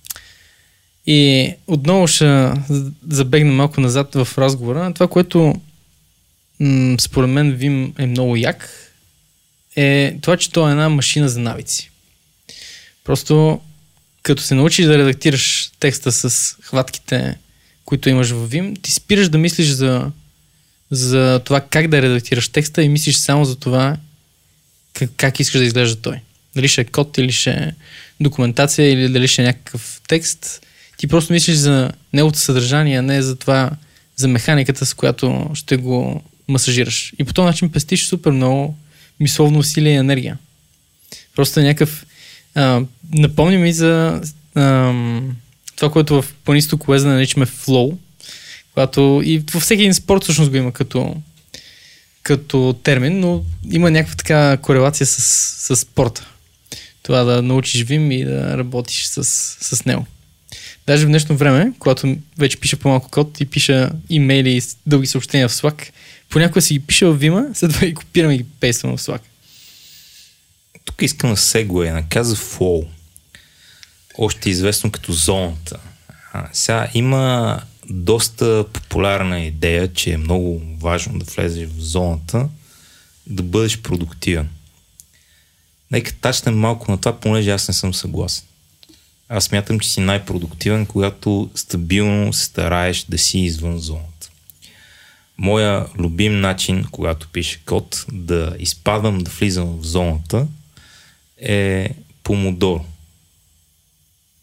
И отново ще забегна малко назад в разговора. Това, което м- според мен Vim е много як, е това, че то е една машина за навици. Просто като се научиш да редактираш текста с хватките, които имаш в Vim, ти спираш да мислиш за, за това как да редактираш текста и мислиш само за това как, как искаш да изглежда той. Дали ще е код или ще е документация или дали ще е някакъв текст. Ти просто мислиш за неговото съдържание, а не за това, за механиката, с която ще го масажираш. И по този начин пестиш супер много мисловно усилие и енергия. Просто е някакъв... А, напомня ми за а, това, което в планинско колезе наричаме flow, когато и във всеки един спорт всъщност го има като, като термин, но има някаква така корелация с, с спорта. Това да научиш Vim и да работиш с, с него. Даже в днешно време, когато вече пиша по-малко код и пиша имейли и дълги съобщения в Slack, понякога си ги пиша в Vim, след това ги копирам и ги пействам в Slack. Тук искам да сегуя, наказа Flow. Още известно като зоната. А, сега има доста популярна идея, че е много важно да влезеш в зоната, да бъдеш продуктивен. Нека тачнем малко на това, понеже аз не съм съгласен. Аз смятам, че си най-продуктивен, когато стабилно се стараеш да си извън зоната. Моя любим начин, когато пиша код, да изпадам, да влизам в зоната, е Помодоро.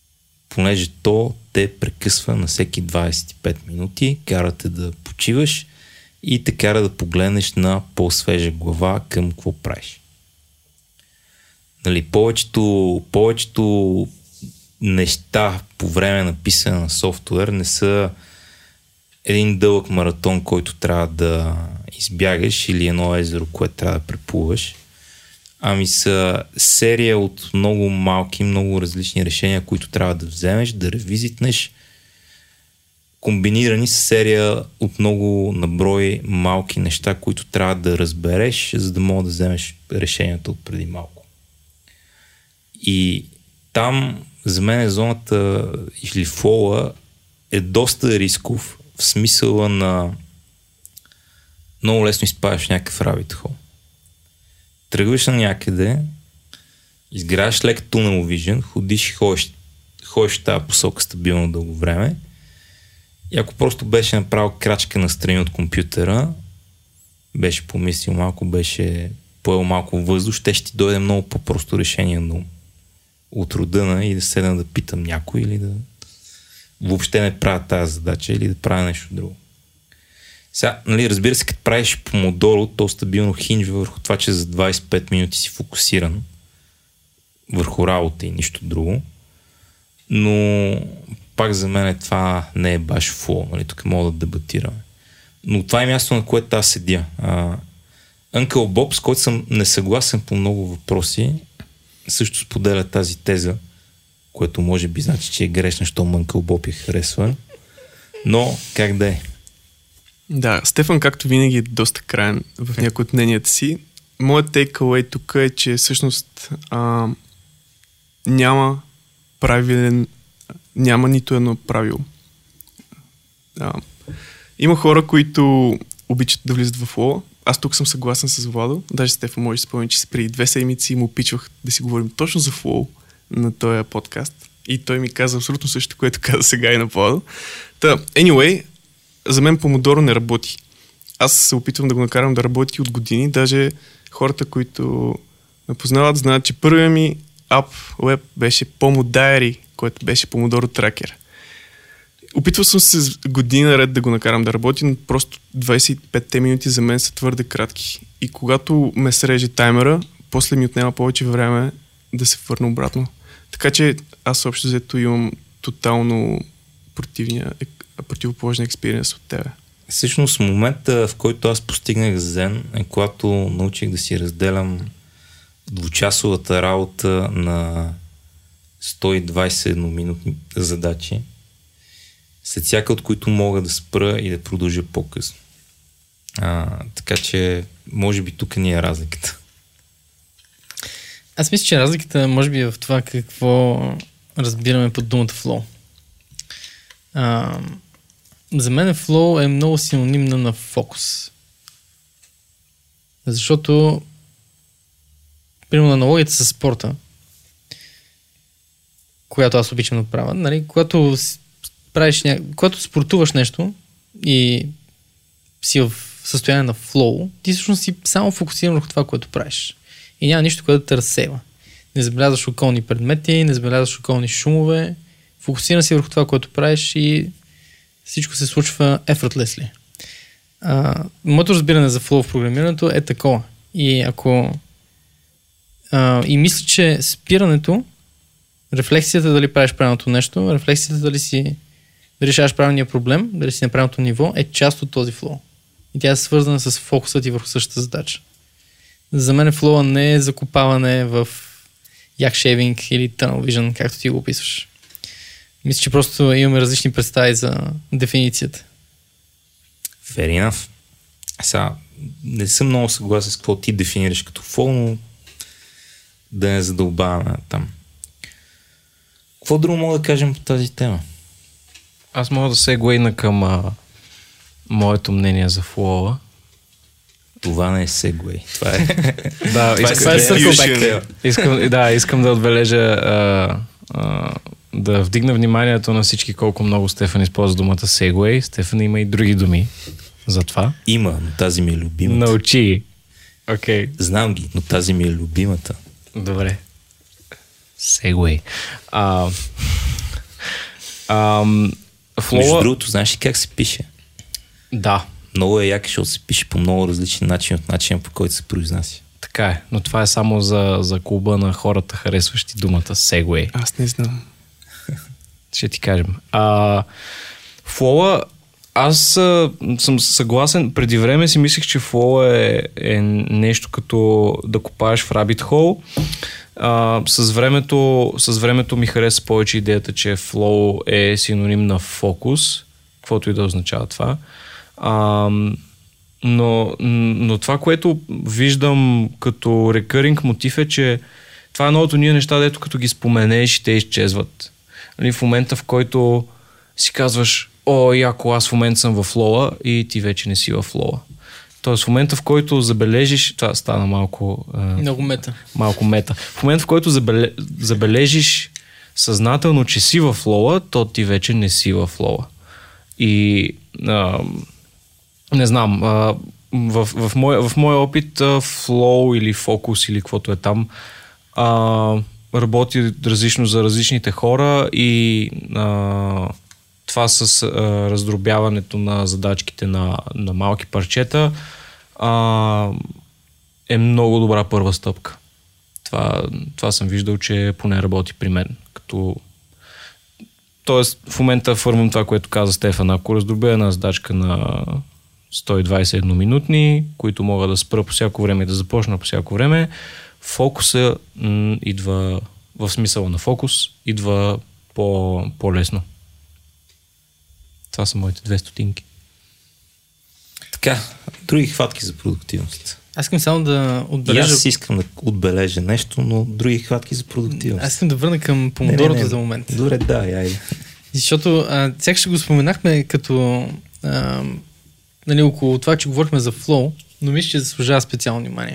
понеже то те прекъсва на всеки двайсет и пет минути, карате да почиваш и те кара да погледнеш на по-свежа глава към какво правиш. Нали, повечето, повечето неща по време на писане на софтуер не са един дълъг маратон, който трябва да избягаш или едно езеро, което трябва да преплуваш. Ами са серия от много малки, много различни решения, които трябва да вземеш, да ревизитнеш, комбинирани с серия от много наброй малки неща, които трябва да разбереш, за да мога да вземеш решението от преди малко. И там за мен зоната или флоуа е доста рисков в смисъла на много лесно изпадаш в някакъв rabbit hole. Тръгваш на някъде, изграждаш лек tunnel vision, ходиш и ходиш, ходиш в тази посока стабилно дълго време и ако просто беше направил крачка настрани от компютъра, беше помислил малко, беше поел малко въздух, ще ще ти дойде много по-просто решение на ум. От родъна и да седна да питам някой или да въобще не правя тази задача или да правя нещо друго. Сега, нали, разбира се, като правиш помодоро, то стабилно хинжва върху това, че за двайсет и пет минути си фокусиран върху работа и нищо друго. Но пак за мен това не е баш флоу, нали, тук мога да дебатираме. Но това е място, на което аз седя. Uh, Uncle Bob, с който съм несъгласен по много въпроси, също споделя тази теза, което може би значи, че е грешна, що Uncle Bob я харесва. Но как да е? Да, Стефан, както винаги, е доста краен в някои от мненията си. Моят takeaway тук е, че всъщност а, няма правилен, няма нито едно правило. А, има хора, които обичат да влизат в флоу. Аз тук съм съгласен с Владо. Даже Стефан може да спомни, че преди две седмици му пичвах да си говорим точно за флоу на този подкаст. И той ми каза абсолютно също, което каза сега и на Владо. Та, anyway, за мен помодоро не работи. Аз се опитвам да го накарам да работи от години. Даже хората, които ме познават, знаят, че първият ми ап веб беше Pomo Diary, който беше Помодоро Tracker. Опитвал съм се година ред да го накарам да работи, но просто двайсет и пет минути за мен са твърде кратки. И когато ме среже таймера, после ми отнема повече време да се върна обратно. Така че аз общо взето имам тотално противния, противоположен експириенс от тебе. Всъщност момента, в който аз постигнах зен, е когато научих да си разделям двучасовата работа на сто и двайсет едноминутни задачи, след всяка от които мога да спра и да продължа по-късно. А, така че, може би тук ни е разликата. Аз мисля, че разликата може би е в това какво разбираме под думата flow. А, за мен flow е много синонимна на фокус. Защото примерно аналогията с спорта, която аз обичам да правя, нали, когато правиш ня... когато спортуваш нещо и си в състояние на флоу, ти всъщност си само фокусиран върху това, което правиш. И няма нищо, което да те разсейва. Не забелязваш околни предмети, не забелязваш околни шумове, фокусиран си върху това, което правиш и всичко се случва effortlessly. А, моето разбиране за флоу в програмирането е такова. И ако а, и мисля, че спирането, рефлексията дали правиш правилното нещо, рефлексията дали си да решаваш правилния проблем, дали си на правилното ниво, е част от този флоу. И тя е свързана с фокуса ти върху същата задача. За мен флоуа не е закопаване в yak shaving или tunnel vision, както ти го описваш. Мисля, че просто имаме различни представи за дефиницията. Fair enough. Сега, не съм много съгласен с какво ти дефинираш като флоу, но да не задълбаваме там. Какво друго мога да кажем по тази тема? Аз мога да сегуейна към а, моето мнение за флоуа. Това не е сегуей. Това е... да, това искам, е искам, искам, да, искам да отбележа а, а, да вдигна вниманието на всички колко много Стефан използва думата сегуей. Стефан има и други думи за това. Има, но тази ми е любимата. Научи. Окей. Okay. Знам ги, но тази ми е любимата. Добре. Сегуей. А, Ам, Между Flow... другото, знаеш ли как се пише? Да, Много е як, защото се пише по много различни начини от начина, по който се произнася. така е. Но това е само за, за клуба на хората, харесващи думата Segway. Аз не знам. Ще ти кажем. А, Flow, аз а, съм съгласен. Преди време си мислех, че Flow е, е нещо като да копаеш в Rabbit Hole. А, с, времето, с времето ми хареса повече идеята, че Flow е синоним на фокус, каквото и да означава това. А, но, но това, което виждам като рекъринг мотив е, че това е новото ние неща, дето като ги споменеш и те изчезват. Нали, в момента, в който си казваш, о, яко, аз в момента съм в флоа и ти вече не си в флоа. Тоест в момента, в който забележиш, това стана малко... А, Много мета. Малко мета. В момента, в който забеле, забележиш съзнателно, че си в флоа, то ти вече не си в флоа. И а, не знам, а, в, в, мой, в моя опит флоу или фокус или каквото е там а, работи различно за различните хора и а, това с а, раздробяването на задачките на, на малки парчета а, е много добра първа стъпка. Това, това съм виждал, че поне работи при мен. Като... Тоест, в момента фърмам това, което каза Стефан. Ако раздробя една задачка на сто и двайсет едноминутни, които мога да спра по всяко време и да започна по всяко време, фокуса м- идва, в смисъла на фокус, идва по, по-лесно. Това са моите две стотинки. Така, други хватки за продуктивност. Аз искам само да И отбележа... аз искам да отбележа нещо, но други хватки за продуктивност. Аз искам да върна към помодорото за момент. Добре, да, яй. Защото а, сякаш го споменахме като а, нали, около това, че говорихме за флоу, но мисля, че заслужава специално внимание.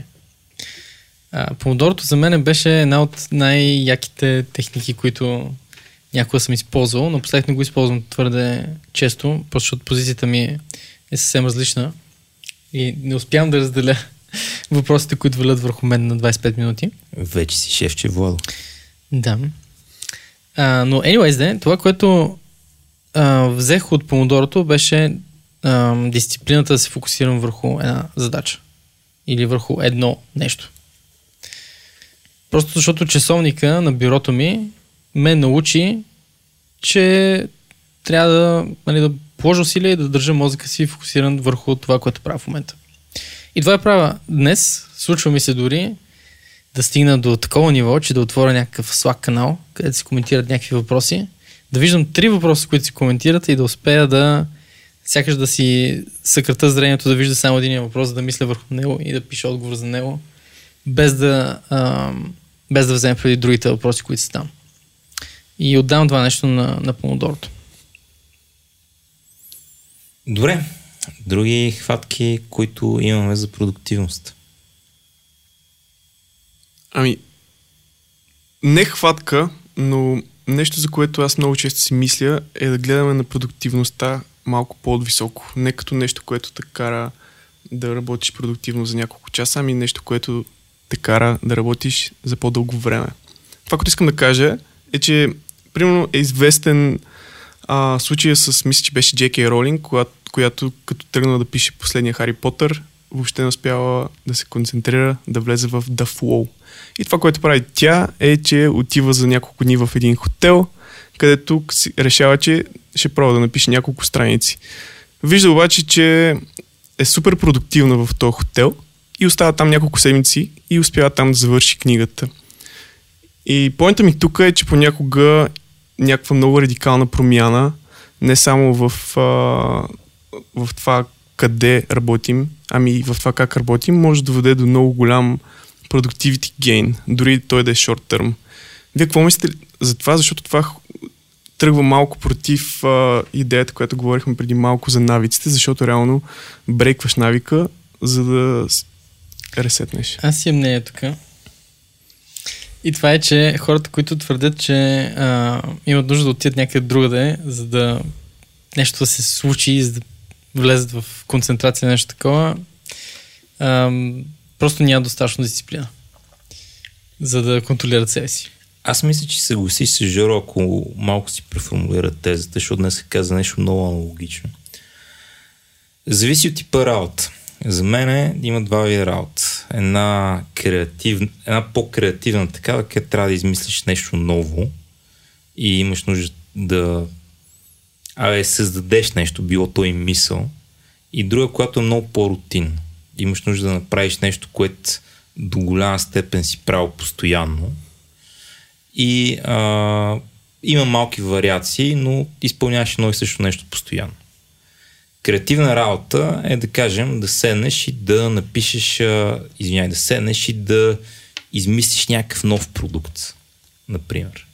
А, помодорото за мен беше една от най-яките техники, които някога съм използвал. Напоследък не го използвам твърде често, просто защото позицията ми е, е съвсем различна и не успявам да разделя въпросите, които валят върху мен на двайсет и пет минути. Вече си шефче, Владо. Да. А, но anyways, де, това, което а, взех от помодорото беше а, дисциплината да се фокусирам върху една задача или върху едно нещо. Просто защото часовника на бюрото ми ме научи, че трябва да, нали, да положа усилия и да държа мозъка си фокусиран върху това, което правя в момента. И това е правя днес. Случва ми се дори да стигна до такова ниво, че да отворя някакъв Slack канал, където се коментират някакви въпроси, да виждам три въпроса, които се коментират и да успея да сякаш да си съкрата зрението, да вижда само един въпрос, да мисля върху него и да пиша отговор за него, без да, а, без да взема преди другите въпроси, които са там. И отдавам това нещо на, на помодорото. Добре. Други хватки, които имаме за продуктивност. Ами, не хватка, но нещо, за което аз много често си мисля, е да гледаме на продуктивността малко по-високо. Не като нещо, което те кара да работиш продуктивно за няколко часа, ами нещо, което те кара да работиш за по-дълго време. Това, което искам да кажа, е, че примерно е известен а, случая с, мисля, че беше Джей Кей Ролинг, която, която като тръгна да пише последния Хари Потър, въобще не успяла да се концентрира, да влезе в The Flow. И това, което прави тя, е, че отива за няколко дни в един хотел, където решава, че ще пробва да напише няколко страници. Вижда обаче, че е супер продуктивна в този хотел и остава там няколко седмици и успява там да завърши книгата. И поинта ми тук е, че понякога някаква много радикална промяна, не само в, а, в това къде работим, ами и в това как работим, може да доведе до много голям productivity gain, дори той да е short term. Вие какво мислите за това? Защото това тръгва малко против а, идеята, която говорихме преди малко за навиците, защото реално брейкваш навика, за да ресетнеш. Аз имам мнение тук. И това е, че хората, които твърдят, че а, имат нужда да отидат някъде другаде, за да нещо да се случи, за да влезат в концентрация на нещо такова, а, просто няма достатъчно дисциплина, за да контролират себе си. Аз мисля, че се съгласиш с Жоро, ако малко си преформулира тезата, защото днес се каза нещо много аналогично. Зависи от типа работа. За мен има два вида работа. Една, креатив... една по-креативна такава, където трябва да измислиш нещо ново и имаш нужда да абе, създадеш нещо, било то и мисъл. И друга, която е много по-рутинна. Имаш нужда да направиш нещо, което до голяма степен си правил постоянно. И а, има малки вариации, но изпълняваш едно и също нещо постоянно. Креативна работа е, да кажем, да седнеш и да напишеш, а, извиняй, да седнеш и да измислиш някакъв нов продукт, например.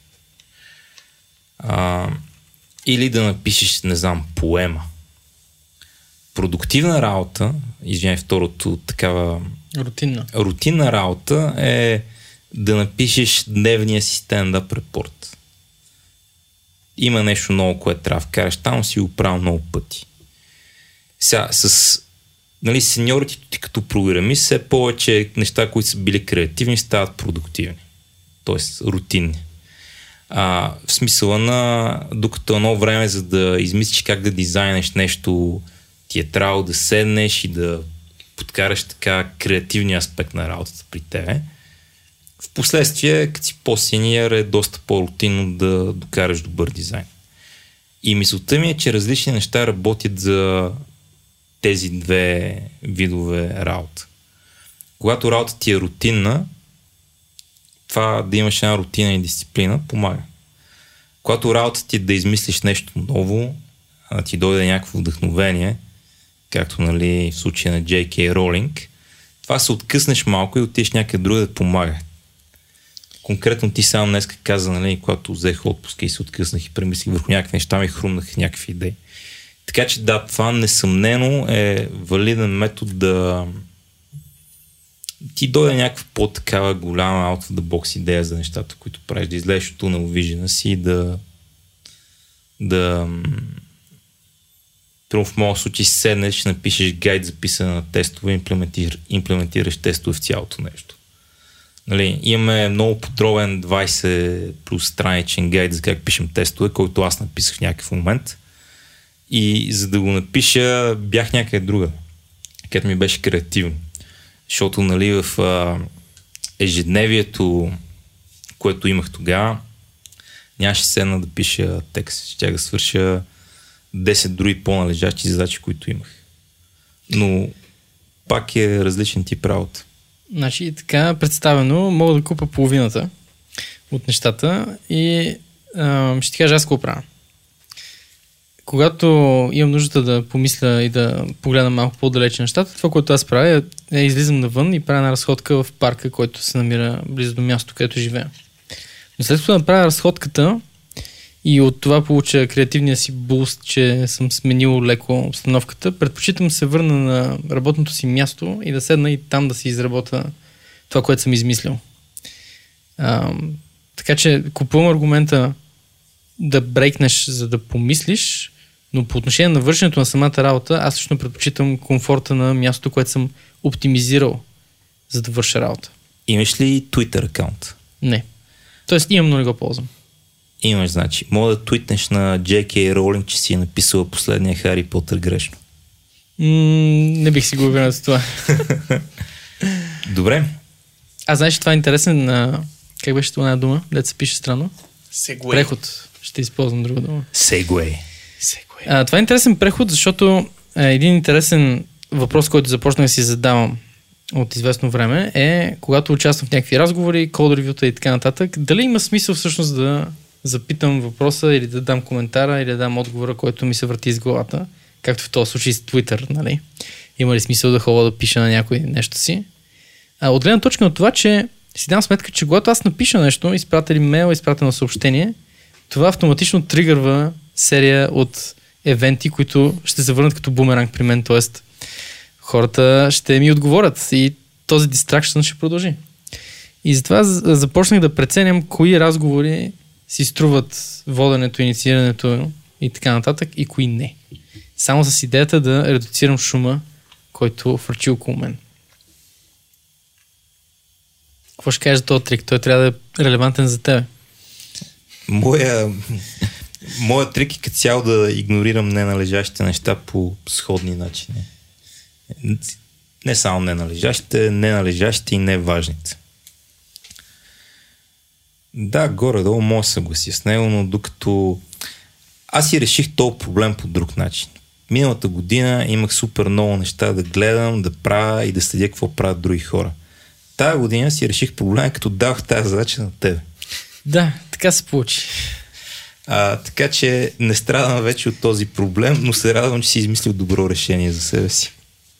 А, или да напишеш, не знам, поема. Продуктивна работа, извиняй, второто такава Рутинна. рутинна работа е да напишеш дневния си стендъп репорт. Има нещо ново, което трябва да вкараш там, си го правил много пъти. Сега, с нали, сеньорите ти като програмист, все повече неща, които са били креативни, стават продуктивни. Тоест, рутинни. А, в смисъла на, докато едно време, за да измислиш как да дизайнеш нещо, ти е трябвало да седнеш и да подкараш така креативния аспект на работата при тебе. В последствие, като си по-сениор, е доста по-рутинно да докараш добър дизайн. И мисълта ми е, че различни неща работят за тези две видове работа. Когато работа ти е рутинна, това да имаш една рутина и дисциплина помага. Когато работа ти е да измислиш нещо ново, да ти дойде някакво вдъхновение, както нали, в случая на Джей Кей Ролинг, това се откъснеш малко и отидеш някъде друга да помага. Конкретно ти сам днес каза, нали, когато взех отпуска и се откъснах и премислих върху някакви неща, ми хрумнах някакви идеи. Така че да, това несъмнено е валиден метод да ти дойде някаква по-такава голяма out of the box идея за нещата, които правиш, да излезеш от tunnel vision си и да да в моят случай седнеш, напишеш гайд за писане на тестове, имплементир, имплементираш тестове в цялото нещо. Нали, имаме много подробен двайсет плюс страничен гайд за как пишем тестове, който аз написах в някакъв момент. И за да го напиша, бях някъде друга, където ми беше креативно. Защото нали, в а, ежедневието, което имах тогава, нямаше седна да пиша текст. Ще да свърша десет други по-належащи задачи, които имах. Но пак е различен тип работа. Значи така представено, мога да купа половината от нещата и а, ще ти кажа аз какво правя. Когато имам нужда да помисля и да погледам малко по-далече нещата, това, което аз правя е, е излизам навън и правя една разходка в парка, който се намира близо до място, където живея. Но след като направя разходката и от това получа креативния си буст, че съм сменил леко обстановката, предпочитам се върна на работното си място и да седна и там да си изработа това, което съм измислил. А, така че купувам аргумента да брейкнеш, за да помислиш, но по отношение на вършенето на самата работа, аз лично предпочитам комфорта на мястото, което съм оптимизирал, за да върша работа. Имаш ли Twitter акаунт? Не. Тоест имам, но не го ползвам. Имаш, значи. Мога да твитнеш на Джей Кей Ролинг, че си е написала последния Хари Потър грешно. М- не бих си го уверен за това. Добре. А знаеш, това е интересен. А, как беше това една дума? Дето се пише странно. Segway. Преход. Ще използвам друга дума. Segway. Segway. А, това е интересен преход, защото е, един интересен въпрос, който започнах да си задавам от известно време е, когато участвам в някакви разговори, код ревюта и така нататък, дали има смисъл всъщност да запитам въпроса или да дам коментара или да дам отговора, който ми се върти из главата, както в този случай с Twitter, нали? Има ли смисъл да ходя да пиша на някой нещо си? А, от гледна точка на това, че си дам сметка, че когато аз напиша нещо, изпратя ли мейл, изпратя на съобщение, това автоматично тригърва серия от евенти, които ще се върнат като бумеранг при мен, т.е. хората ще ми отговорят и този дистракшън ще продължи. И затова започнах да преценям кои разговори си струват воденето, инициирането и така нататък и кои не. Само с идеята да редуцирам шума, който фърчи около мен. Какво ще кажеш за този трик? Той трябва да е релевантен за тебе. Моя, моя трик е като цяло да игнорирам неналежащите неща по сходни начини. Не само неналежащите, неналежащите и неважните. Да, горе-долу мога да съглася с него, но докато аз си реших този проблем по друг начин. Миналата година имах супер много неща да гледам, да правя и да следя какво правят други хора. Тая година си реших проблема, като дах тази задача на тебе. Да, така се получи. А, така че не страдам вече от този проблем, но се радвам, че си измислил добро решение за себе си.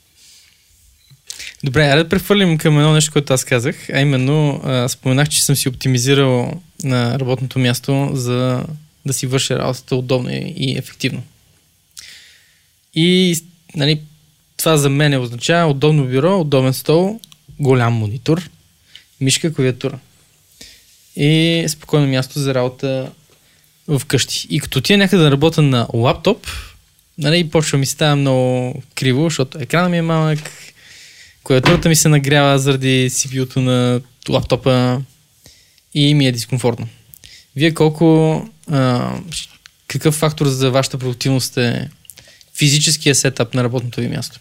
Добре, айде да прехвърлим към едно нещо, което аз казах, а именно а, споменах, че съм си оптимизирал на работното място, за да си върша работата удобно и ефективно. И нали, това за мен означава удобно бюро, удобен стол, голям монитор, мишка, клавиатура. И спокойно място за работа вкъщи. И като тия някъде да работя на лаптоп, нали, почва ми става много криво, защото екрана ми е малък, клавиатурата ми се нагрява заради си пи ю-то на лаптопа и ми е дискомфортно. Вие колко, а, какъв фактор за вашата продуктивност е физическия сетъп на работното ви място?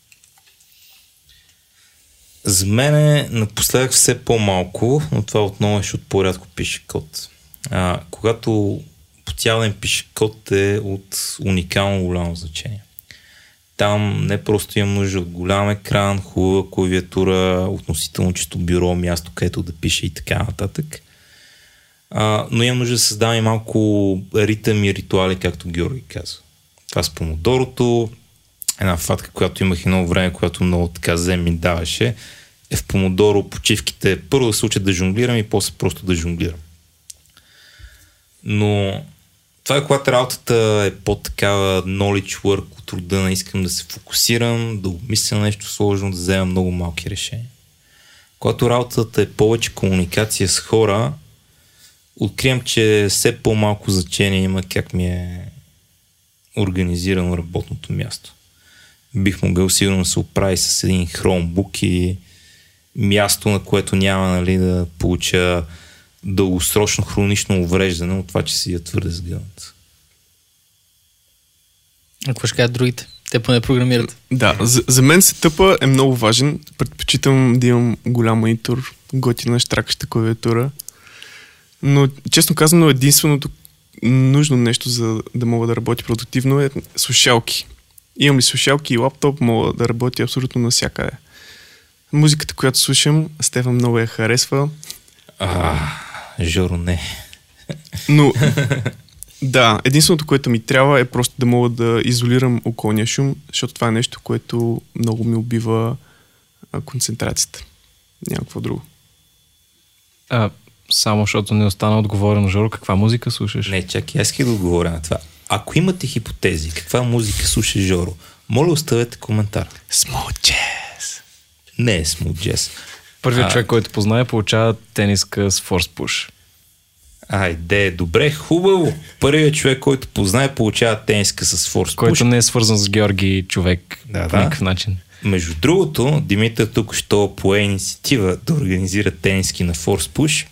За мен е напоследък все по-малко, но това отново е, защото по-рядко пише код. А, когато по цял ден пише код е от уникално голямо значение. Там не просто имам нужда от голям екран, хубава клавиатура, относително чисто бюро, място, където да пише и така нататък. А, но имам нужда да създавам и малко ритъм и ритуали, както Георги казва. Това с помодорото, една фатка, която имах едно време, която много така зем ми даваше, е в помодоро почивките първо да се уча да жонглирам и после просто да жонглирам. Но това е когато работата е по-такава knowledge work от рода на искам да се фокусирам, да обмисля нещо сложно, да взема много малки решения. Когато работата е повече комуникация с хора, откривам, че все по-малко значение има как ми е организирано работното място. Бих могъл сигурно да се оправи с един Chromebook и място, на което няма, нали, да получа дългосрочно хронично увреждане от това, че си я твърде сгънат. А какво ще кажат другите? Те поне програмират. Да, за, за мен сетъпа е много важен. Предпочитам да имам голям монитор, готина штракаща клавиатура. Но, честно казано, единственото нужно нещо, за да мога да работя продуктивно, е слушалки. Имам ли слушалки и лаптоп, мога да работя абсолютно навсякъде. Музиката, която слушам, Стефан много я харесва. А, Жоро, не. Но, да, единственото, което ми трябва е просто да мога да изолирам околния шум, защото това е нещо, което много ми убива а, концентрацията. Няма какво друго. А, само защото не остана отговорено, Жоро, каква музика слушаш? Не, чакай, аз исках да отговоря на това. Ако имате хипотези, каква музика слуша Жоро, моля оставете коментар. Smooth jazz. Не е smooth jazz. Първият а... човек, който познае, получава тениска с Force Push. Айде, добре, хубаво. Първият човек, който познае, получава тениска с Force Push. Който не е свързан с Георги човек да, по да. никакъв начин. Между другото, Димитър тук ще пое инициатива да организира тениски на Force Push.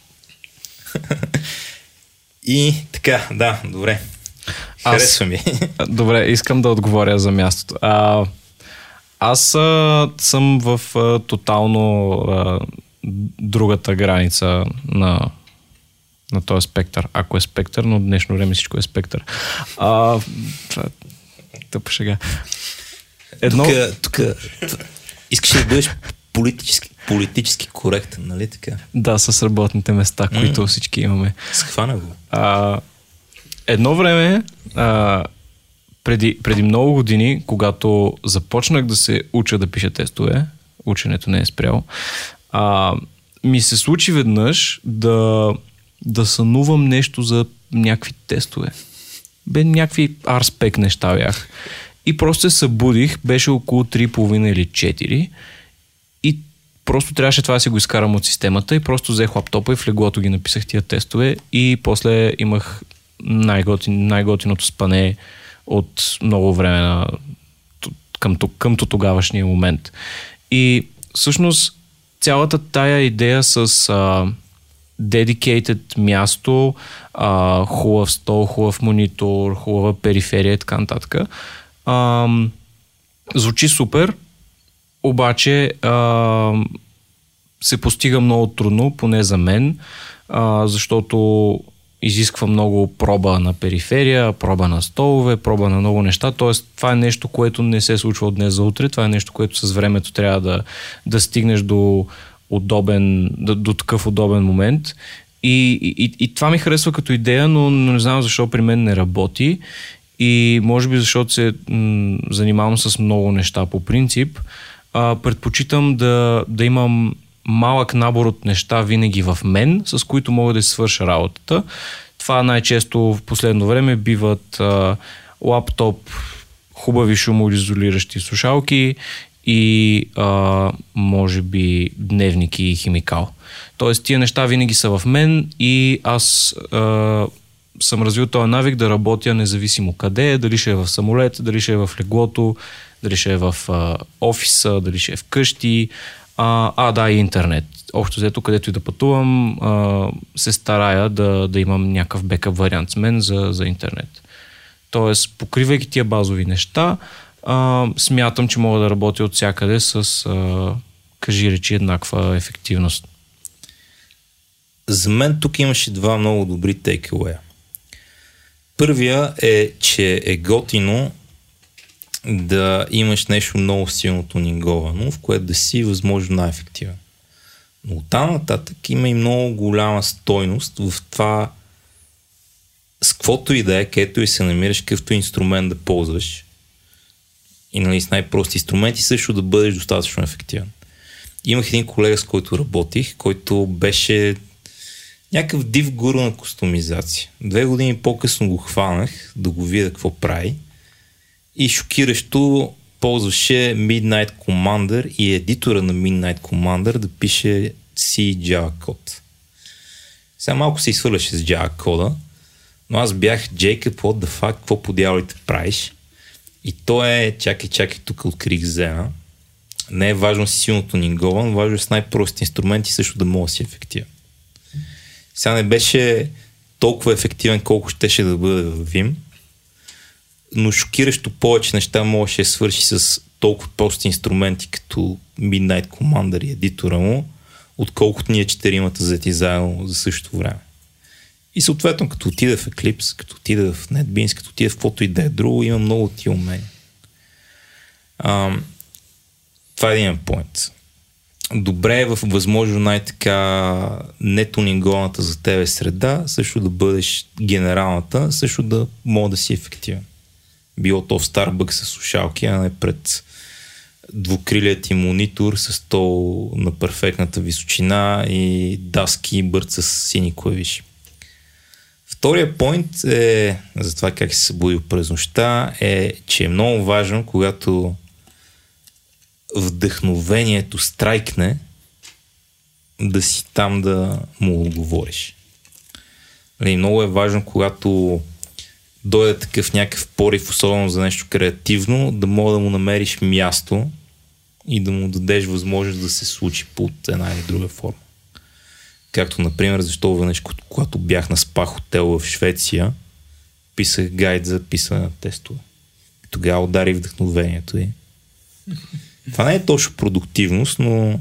И така, да, добре. Харесва ми. Добре, искам да отговоря за мястото. А, аз а, съм в а, тотално а, другата граница на, на този спектър. Ако е спектър, но в днешно време всичко е спектър. А, това е тъпа шега. Едно... Тук, тук искаш да бъдеш политически, политически коректен, нали така? Да, с работните места, mm. които всички имаме. Схвана го. А, едно време, а, преди, преди много години, когато започнах да се уча да пиша тестове, ученето не е спряло, а, ми се случи веднъж да, да сънувам нещо за някакви тестове. Бе, някакви арспек неща бях. И просто се събудих, беше около три и половина или четири и просто трябваше това да си го изкарам от системата и просто взех лаптопа и в леглото ги написах тия тестове и после имах най-готин, най-готиното спане от много време на, към, към тогавашния момент. И всъщност цялата тая идея с а, dedicated място, а, хубав стол, хубав монитор, хубава периферия и така нататък. А, звучи супер, обаче а, се постига много трудно, поне за мен, а, защото изисква много проба на периферия, проба на столове, проба на много неща. Тоест, това е нещо, което не се случва от днес за утре. Това е нещо, което с времето трябва да, да стигнеш до удобен, до, до такъв удобен момент. И, и, и това ми харесва като идея, но, но не знам защо при мен не работи. И може би защото се м, занимавам с много неща по принцип. А, предпочитам да, да имам малък набор от неща винаги в мен, с които мога да си свърша работата. Това най-често в последно време биват а, лаптоп, хубави шумоизолиращи слушалки и а, може би дневники и химикал. Тоест тия неща винаги са в мен и аз а, съм развил този навик да работя независимо къде, дали ще е в самолет, дали ще е в леглото, дали ще е в а, офиса, дали ще е вкъщи. А, а, да, и интернет. Общо взето, където и да пътувам, а, се старая да, да имам някакъв бекъп вариант с мен за, за интернет. Тоест, покривайки тия базови неща, а, смятам, че мога да работя от всякъде с, а, кажи речи, еднаква ефективност. За мен тук имаше два много добри тейкауея. Първия е, че е готино да имаш нещо много силно тунинговано, в което да си възможно най-ефективен. Но оттам нататък има и много голяма стойност в това с каквото и да е, където и се намираш, какъвто инструмент да ползваш. И нали, с най-прости инструменти също да бъдеш достатъчно ефективен. Имах един колега, с който работих, който беше някакъв див гуру на кустомизация. Две години по-късно го хванах да го видя какво прави. И шокиращо ползваше Midnight Commander и едитора на Midnight Commander да пише C Java код. Сега малко се изхвърляше с Java кода, но аз бях Jacob, what the fuck, какво по дяволите правиш? И то е, чакай, чакай, тук открих Зена. Не е важно си силно тунингован, важно е с най-прости инструменти също да мога да си ефективен. Сега не беше толкова ефективен, колко щеше да бъде в Vim, но шокиращо повече неща можеше да свърши с толкова прости инструменти като Midnight Commander и едитора му, отколкото ние четиримата взети заедно за същото време. И съответно, като отида в Eclipse, като отида в NetBeans, като отида в каквото и да е друго, има много от тия умения. А, това е един поинт. Добре е в възможно най-така нетунингованата за тебе среда, също да бъдеш генералната, също да мога да си ефективен. Било то в Starbucks с слушалки, а не пред двукрилият ти монитор с стол на перфектната височина и даски и бърт с сини клавиши. Втория поинт е, за това как се събудил през нощта, е, че е много важно, когато вдъхновението страйкне, да си там да му отговориш. Много е важно, когато дойде такъв някакъв порив, особено за нещо креативно, да мога да му намериш място и да му дадеш възможност да се случи под една или друга форма. Както, например, защо веднъж, когато бях на спа хотел в Швеция, писах гайд за писане на тестове. Тогава удари вдъхновението и това не е точно продуктивност, но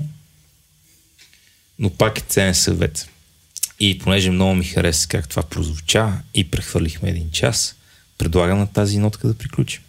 но пак е ценен съвет. И понеже много ми хареса как това прозвуча и прехвърлихме един час, предлагам на тази нотка да приключим.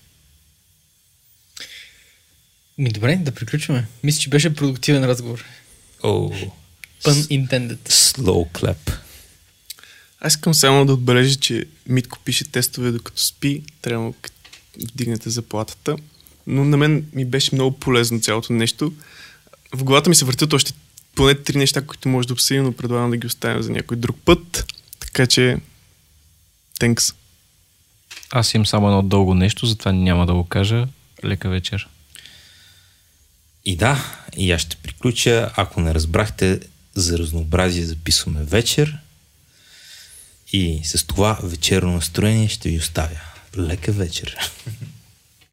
Ми добре, да приключваме. Мисля, че беше продуктивен разговор. Oh. Pun intended. Slow clap. Аз искам само да отбележа, че Митко пише тестове докато спи, трябва да вдигнете заплатата. Но на мен ми беше много полезно цялото нещо. В главата ми се въртят още поне три неща, които може да обсъдим, но предлагам да ги оставим за някой друг път. Така че, thanks. Аз имам само едно дълго нещо, затова няма да го кажа. Лека вечер. И да, и аз ще приключа. Ако не разбрахте, за разнообразие записваме вечер. И с това вечерно настроение ще ви оставя. Лека вечер.